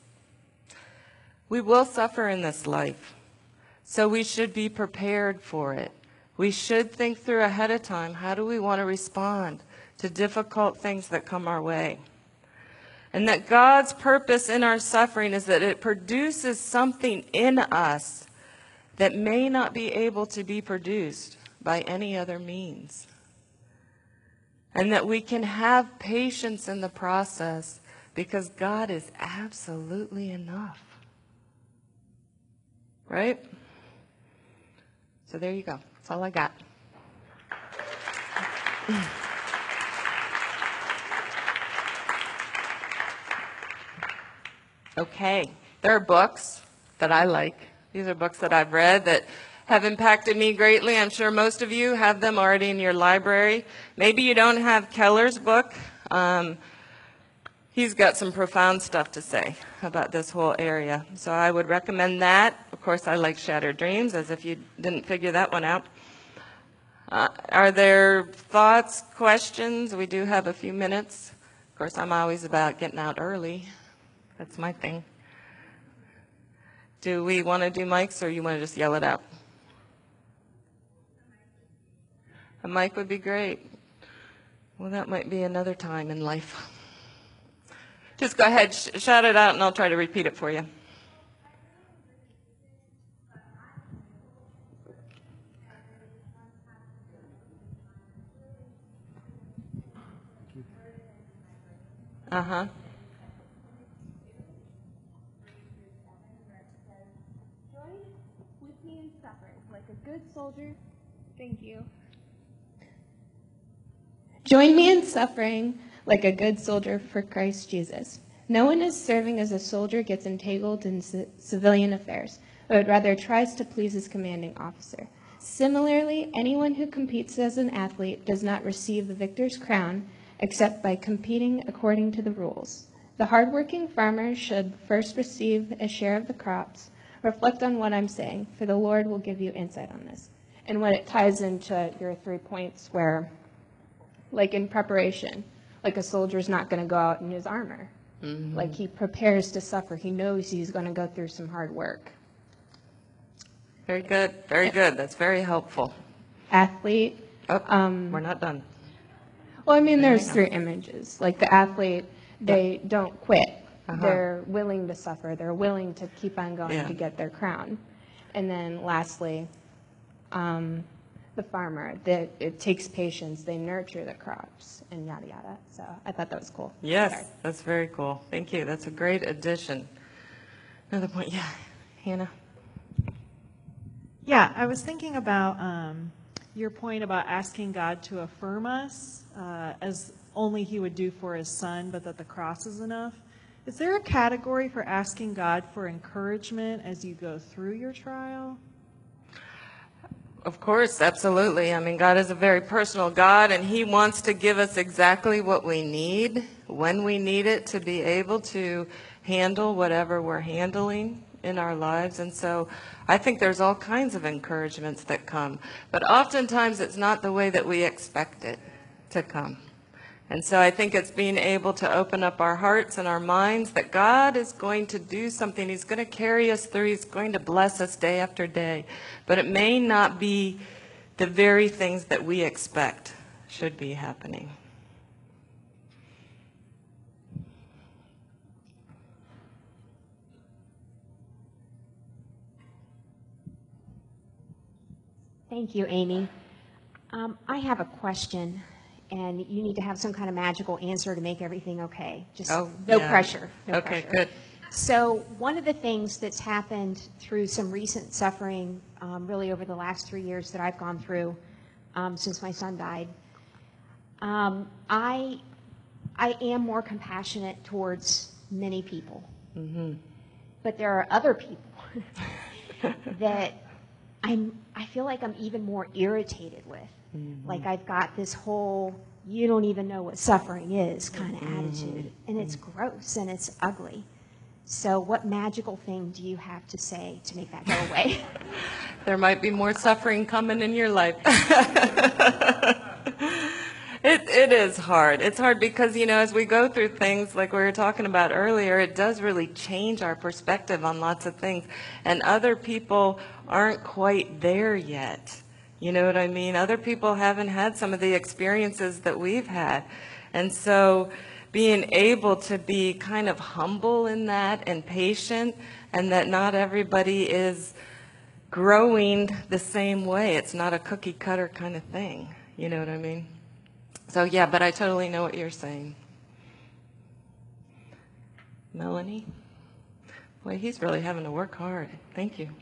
we will suffer in this life. So we should be prepared for it. We should think through ahead of time, how do we want to respond to difficult things that come our way? And that God's purpose in our suffering is that it produces something in us that may not be able to be produced by any other means. And that we can have patience in the process because God is absolutely enough. Right? So there you go. That's all I got. Okay, there are books that I like. These are books that I've read that have impacted me greatly. I'm sure most of you have them already in your library. Maybe you don't have Keller's book. He's got some profound stuff to say about this whole area. So I would recommend that. Of course, I like Shattered Dreams, as if you didn't figure that one out. Are there thoughts, questions? We do have a few minutes. Of course, I'm always about getting out early. That's my thing. Do we want to do mics, or you want to just yell it out? A mic would be great. Well, that might be another time in life. Just go ahead, shout it out, and I'll try to repeat it for you. Uh-huh. Join with me in suffering like a good soldier. Thank you. Join me in suffering like a good soldier for Christ Jesus. No one is serving as a soldier gets entangled in civilian affairs, but rather tries to please his commanding officer. Similarly, anyone who competes as an athlete does not receive the victor's crown except by competing according to the rules. The hardworking farmer should first receive a share of the crops. Reflect on what I'm saying, for the Lord will give you insight on this. And what it ties into your 3 points where, like in preparation, like a soldier's not going to go out in his armor. Like he prepares to suffer. He knows he's going to go through some hard work. Very good. Very good. That's very helpful. Athlete. Oh, we're not done. Well, I mean, there's 3 images. Like the athlete, they don't quit. They're willing to suffer. They're willing to keep on going to get their crown. And then lastly, the farmer, that it takes patience. They nurture the crops and yada, yada. So I thought that was cool. Yes, Sorry. that's very cool. Thank you. That's a great addition. Another point. Yeah, Hannah. Yeah, I was thinking about your point about asking God to affirm us as only he would do for his son, but that the cross is enough. Is there a category for asking God for encouragement as you go through your trial? Of course, absolutely. I mean, God is a very personal God, and he wants to give us exactly what we need, when we need it, to be able to handle whatever we're handling in our lives. And so I think there's all kinds of encouragements that come. But oftentimes it's not the way that we expect it to come. And so I think it's being able to open up our hearts and our minds that God is going to do something. He's going to carry us through. He's going to bless us day after day. But it may not be the very things that we expect should be happening. Thank you, Amy. I have a question, and you need to have some kind of magical answer to make everything okay. Just no pressure. No Okay, pressure. good. So one of the things that's happened through some recent suffering, really over the last 3 years that I've gone through since my son died, I am more compassionate towards many people. Mm-hmm. But there are other people that I feel like I'm even more irritated with. Mm-hmm. Like I've got this whole, you don't even know what suffering is kind of attitude. And it's gross and it's ugly. So what magical thing do you have to say to make that go away? There might be more suffering coming in your life. It is hard. It's hard because, as we go through things like we were talking about earlier, it does really change our perspective on lots of things. And other people aren't quite there yet. You know what I mean? Other people haven't had some of the experiences that we've had. And so being able to be kind of humble in that and patient, and that not everybody is growing the same way. It's not a cookie cutter kind of thing. You know what I mean? So yeah, but I totally know what you're saying. Melanie? Boy, he's really having to work hard. Thank you.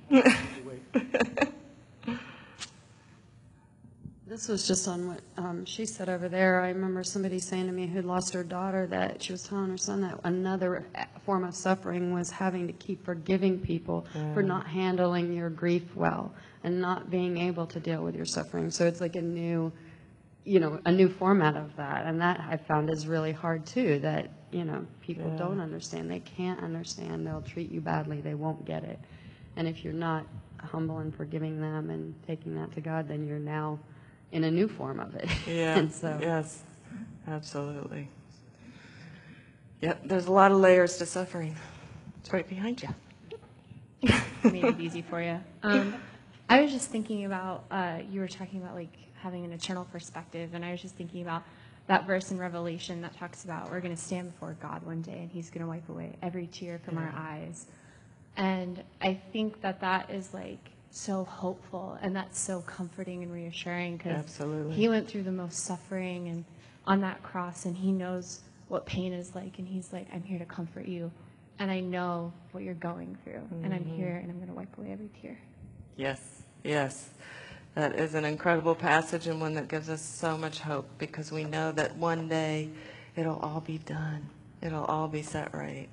This was just on what she said over there. I remember somebody saying to me who'd lost her daughter that she was telling her son that another form of suffering was having to keep forgiving people for not handling your grief well and not being able to deal with your suffering. So it's like a new format of that. And that I found is really hard too, that, people don't understand. They can't understand. They'll treat you badly. They won't get it. And if you're not humble and forgiving them and taking that to God, then you're now in a new form of it. Yeah. And so, yes, absolutely. Yep, there's a lot of layers to suffering. It's right behind you. Made it easy for you. I was just thinking about, you were talking about like having an eternal perspective, and I was just thinking about that verse in Revelation that talks about we're going to stand before God one day, and he's going to wipe away every tear from our eyes. And I think that is like so hopeful, and that's so comforting and reassuring, because he went through the most suffering and on that cross, and he knows what pain is like, and he's like, I'm here to comfort you, and I know what you're going through, and I'm here, and I'm going to wipe away every tear. Yes, yes. That is an incredible passage, and one that gives us so much hope, because we know that one day it'll all be done. It'll all be set right.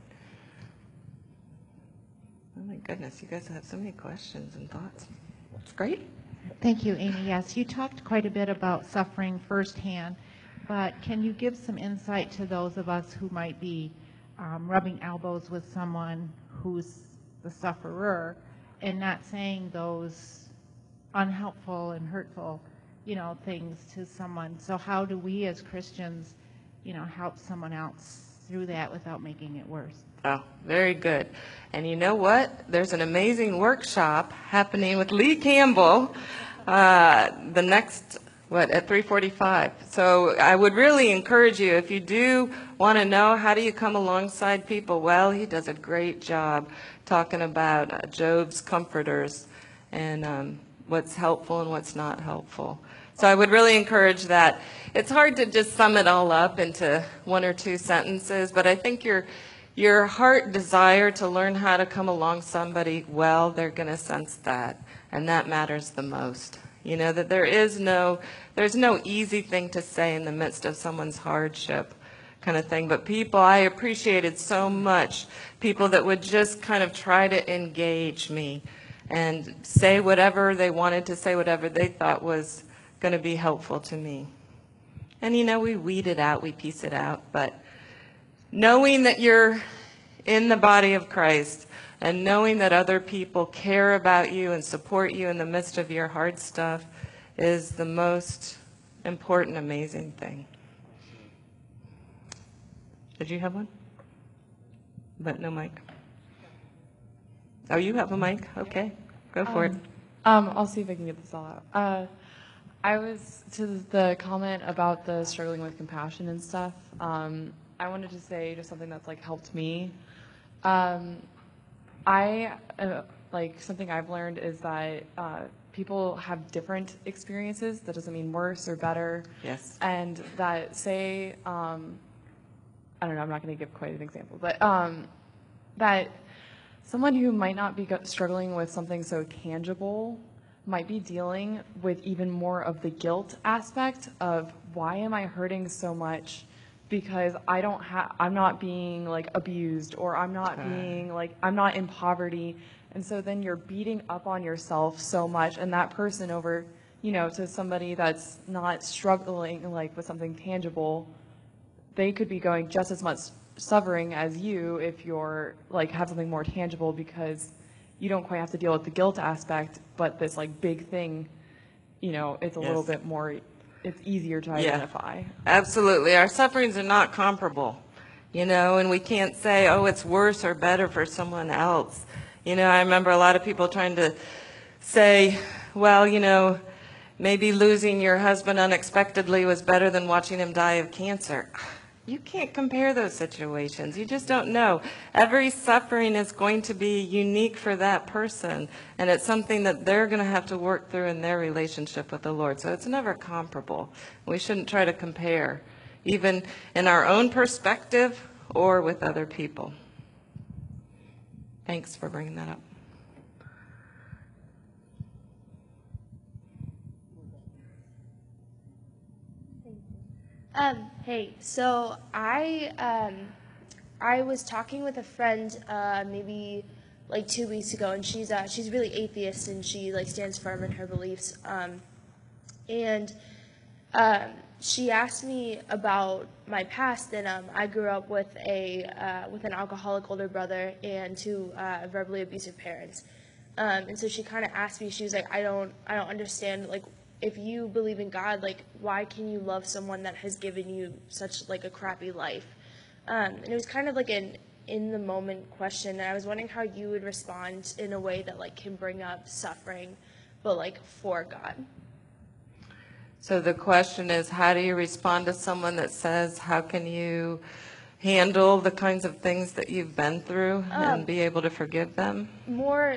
Oh my goodness, you guys have so many questions and thoughts. It's great. Thank you, Amy. Yes, you talked quite a bit about suffering firsthand, but can you give some insight to those of us who might be rubbing elbows with someone who's the sufferer and not saying those unhelpful and hurtful, things to someone? So how do we as Christians, help someone else through that without making it worse? Oh, very good. And you know what? There's an amazing workshop happening with Lee Campbell the next, at 3:45. So I would really encourage you, if you do want to know how do you come alongside people, well, he does a great job talking about Job's comforters and what's helpful and what's not helpful. So I would really encourage that. It's hard to just sum it all up into one or two sentences, but I think your heart desire to learn how to come along somebody, well, they're going to sense that, and that matters the most. That there's no easy thing to say in the midst of someone's hardship kind of thing. But I appreciated so much people that would just kind of try to engage me and say whatever they wanted to say, whatever they thought was going to be helpful to me. And we weed it out, we piece it out, but knowing that you're in the body of Christ and knowing that other people care about you and support you in the midst of your hard stuff is the most important, amazing thing. Did you have one? But no mic. Oh, you have a mic? Okay, go for it. I'll see if I can get this all out. I was to the comment about the struggling with compassion and stuff. I wanted to say just something that's helped me. Something I've learned is that people have different experiences. That doesn't mean worse or better. Yes. And that I don't know, I'm not going to give quite an example, but that someone who might not be struggling with something so tangible might be dealing with even more of the guilt aspect of why am I hurting so much because I'm not being abused, or I'm not being I'm not in poverty. And so then you're beating up on yourself so much, and that person over, to somebody that's not struggling with something tangible, they could be going just as much suffering as you if you're have something more tangible, because you don't quite have to deal with the guilt aspect, but this big thing, it's a little bit more, it's easier to identify. Yeah, absolutely. Our sufferings are not comparable, and we can't say, oh, it's worse or better for someone else. I remember a lot of people trying to say, well, maybe losing your husband unexpectedly was better than watching him die of cancer. You can't compare those situations. You just don't know. Every suffering is going to be unique for that person, and it's something that they're going to have to work through in their relationship with the Lord. So it's never comparable. We shouldn't try to compare, even in our own perspective or with other people. Thanks for bringing that up. Hey, so I was talking with a friend maybe 2 weeks ago, and she's really atheist, and she stands firm in her beliefs. And she asked me about my past, and I grew up with an alcoholic older brother and two verbally abusive parents. And so she kind of asked me, she was like, I don't understand, if you believe in God, why can you love someone that has given you such a crappy life? And it was kind of an in the moment question, and I was wondering how you would respond in a way that can bring up suffering, but for God. So the question is, how do you respond to someone that says, how can you handle the kinds of things that you've been through and be able to forgive them? More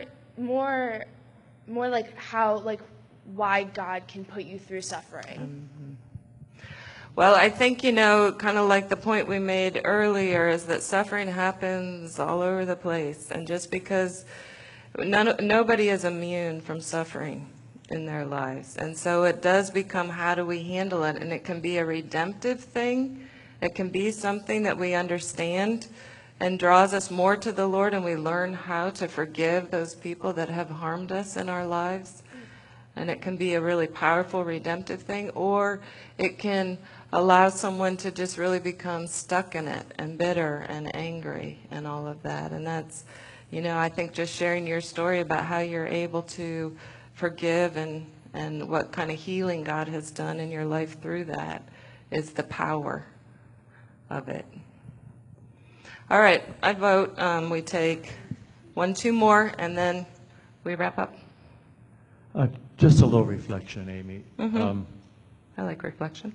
how why God can put you through suffering. Well, I think, kind of like the point we made earlier, is that suffering happens all over the place. And just because nobody is immune from suffering in their lives. And so it does become, how do we handle it? And it can be a redemptive thing. It can be something that we understand and draws us more to the Lord, and we learn how to forgive those people that have harmed us in our lives. And it can be a really powerful, redemptive thing, or it can allow someone to just really become stuck in it and bitter and angry and all of that. And that's, I think just sharing your story about how you're able to forgive and what kind of healing God has done in your life through that is the power of it. All right, I vote we take 1, 2 more, and then we wrap up. Just a little reflection, Amy. I like reflection.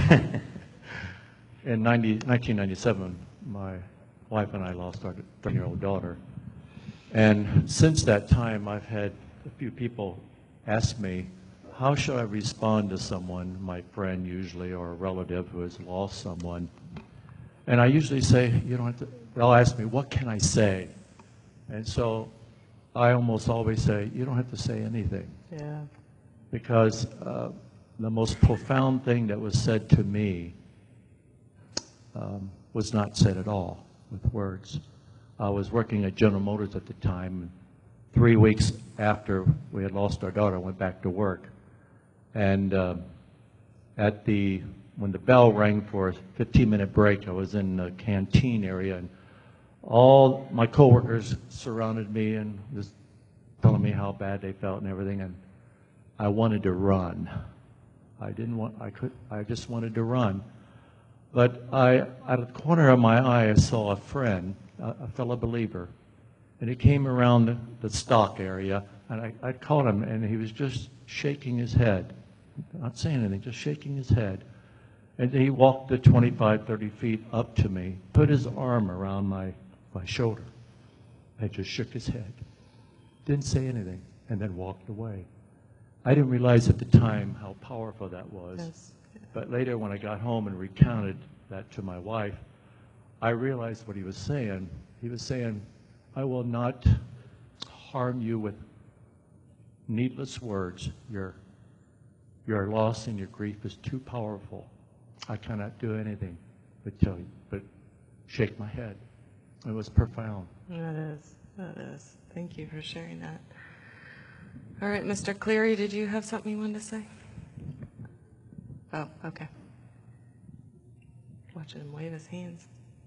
In 1997, my wife and I lost our 13-year-old daughter. And since that time, I've had a few people ask me, how should I respond to someone, my friend usually, or a relative who has lost someone? And I usually say, you don't have to, they'll ask me, what can I say? And so I almost always say, you don't have to say anything. Yeah. Because the most profound thing that was said to me was not said at all with words. I was working at General Motors at the time. 3 weeks after we had lost our daughter, I went back to work. And when the bell rang for a 15-minute break, I was in the canteen area, and all my coworkers surrounded me and was telling me how bad they felt and everything, and I wanted to run. I just wanted to run. But out of the corner of my eye, I saw a friend, a fellow believer, and he came around the stock area, and I caught him, and he was just shaking his head, not saying anything, just shaking his head. And he walked the 25, 30 feet up to me, put his arm around my shoulder, and just shook his head. Didn't say anything, and then walked away. I didn't realize at the time how powerful that was. Yes. But later when I got home and recounted that to my wife, I realized what he was saying. He was saying, I will not harm you with needless words. Your loss and your grief is too powerful. I cannot do anything but shake my head. It was profound. That is. Thank you for sharing that. All right, Mr. Cleary, did you have something you wanted to say? Oh, okay. Watching him wave his hands.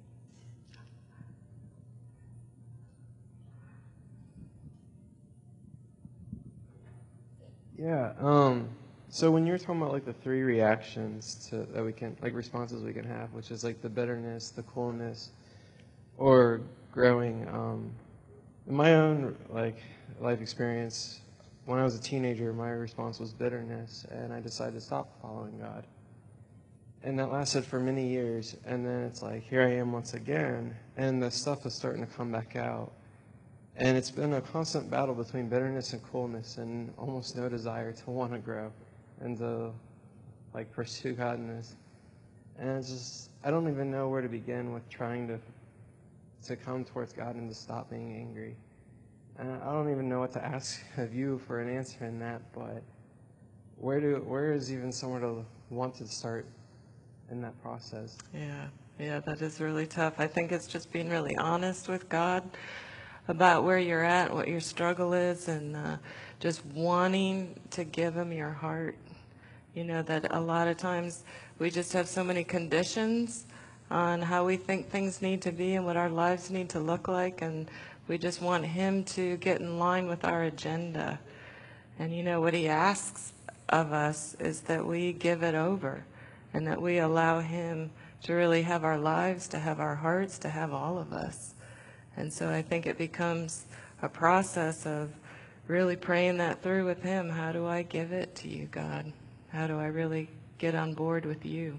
Yeah. So when you're talking about like the 3 reactions that we can, like responses we can have, which is like the bitterness, the coolness, or growing. In my own like life experience, when I was a teenager, my response was bitterness, and I decided to stop following God. And that lasted for many years, and then it's like, here I am once again, and the stuff is starting to come back out. And it's been a constant battle between bitterness and coolness, and almost no desire to want to grow and to like pursue God in this. And it's just, I don't even know where to begin with trying to come towards God and to stop being angry. And I don't even know what to ask of you for an answer in that, but where is even somewhere to want to start in that process? Yeah, that is really tough. I think it's just being really honest with God about where you're at, what your struggle is, and just wanting to give him your heart. That a lot of times we just have so many conditions on how we think things need to be and what our lives need to look like, and we just want him to get in line with our agenda. And what he asks of us is that we give it over and that we allow him to really have our lives, to have our hearts, to have all of us. And so I think it becomes a process of really praying that through with him. How do I give it to you, God? How do I really get on board with you?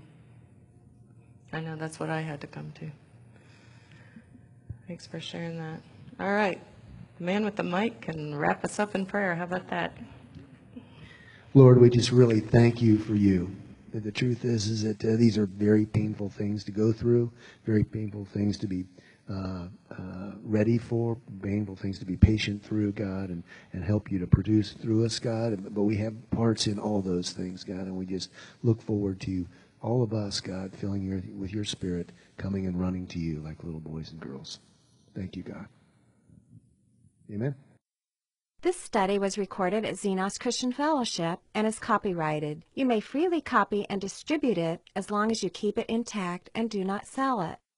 I know that's what I had to come to. Thanks for sharing that. All right. The man with the mic can wrap us up in prayer. How about that? Lord, we just really thank you for you. The truth is that these are very painful things to go through, very painful things to be ready for, painful things to be patient through, God, and help you to produce through us, God. But we have parts in all those things, God, and we just look forward to you, all of us, God, filling you with your spirit, coming and running to you like little boys and girls. Thank you, God. Amen. This study was recorded at Xenos Christian Fellowship and is copyrighted. You may freely copy and distribute it as long as you keep it intact and do not sell it.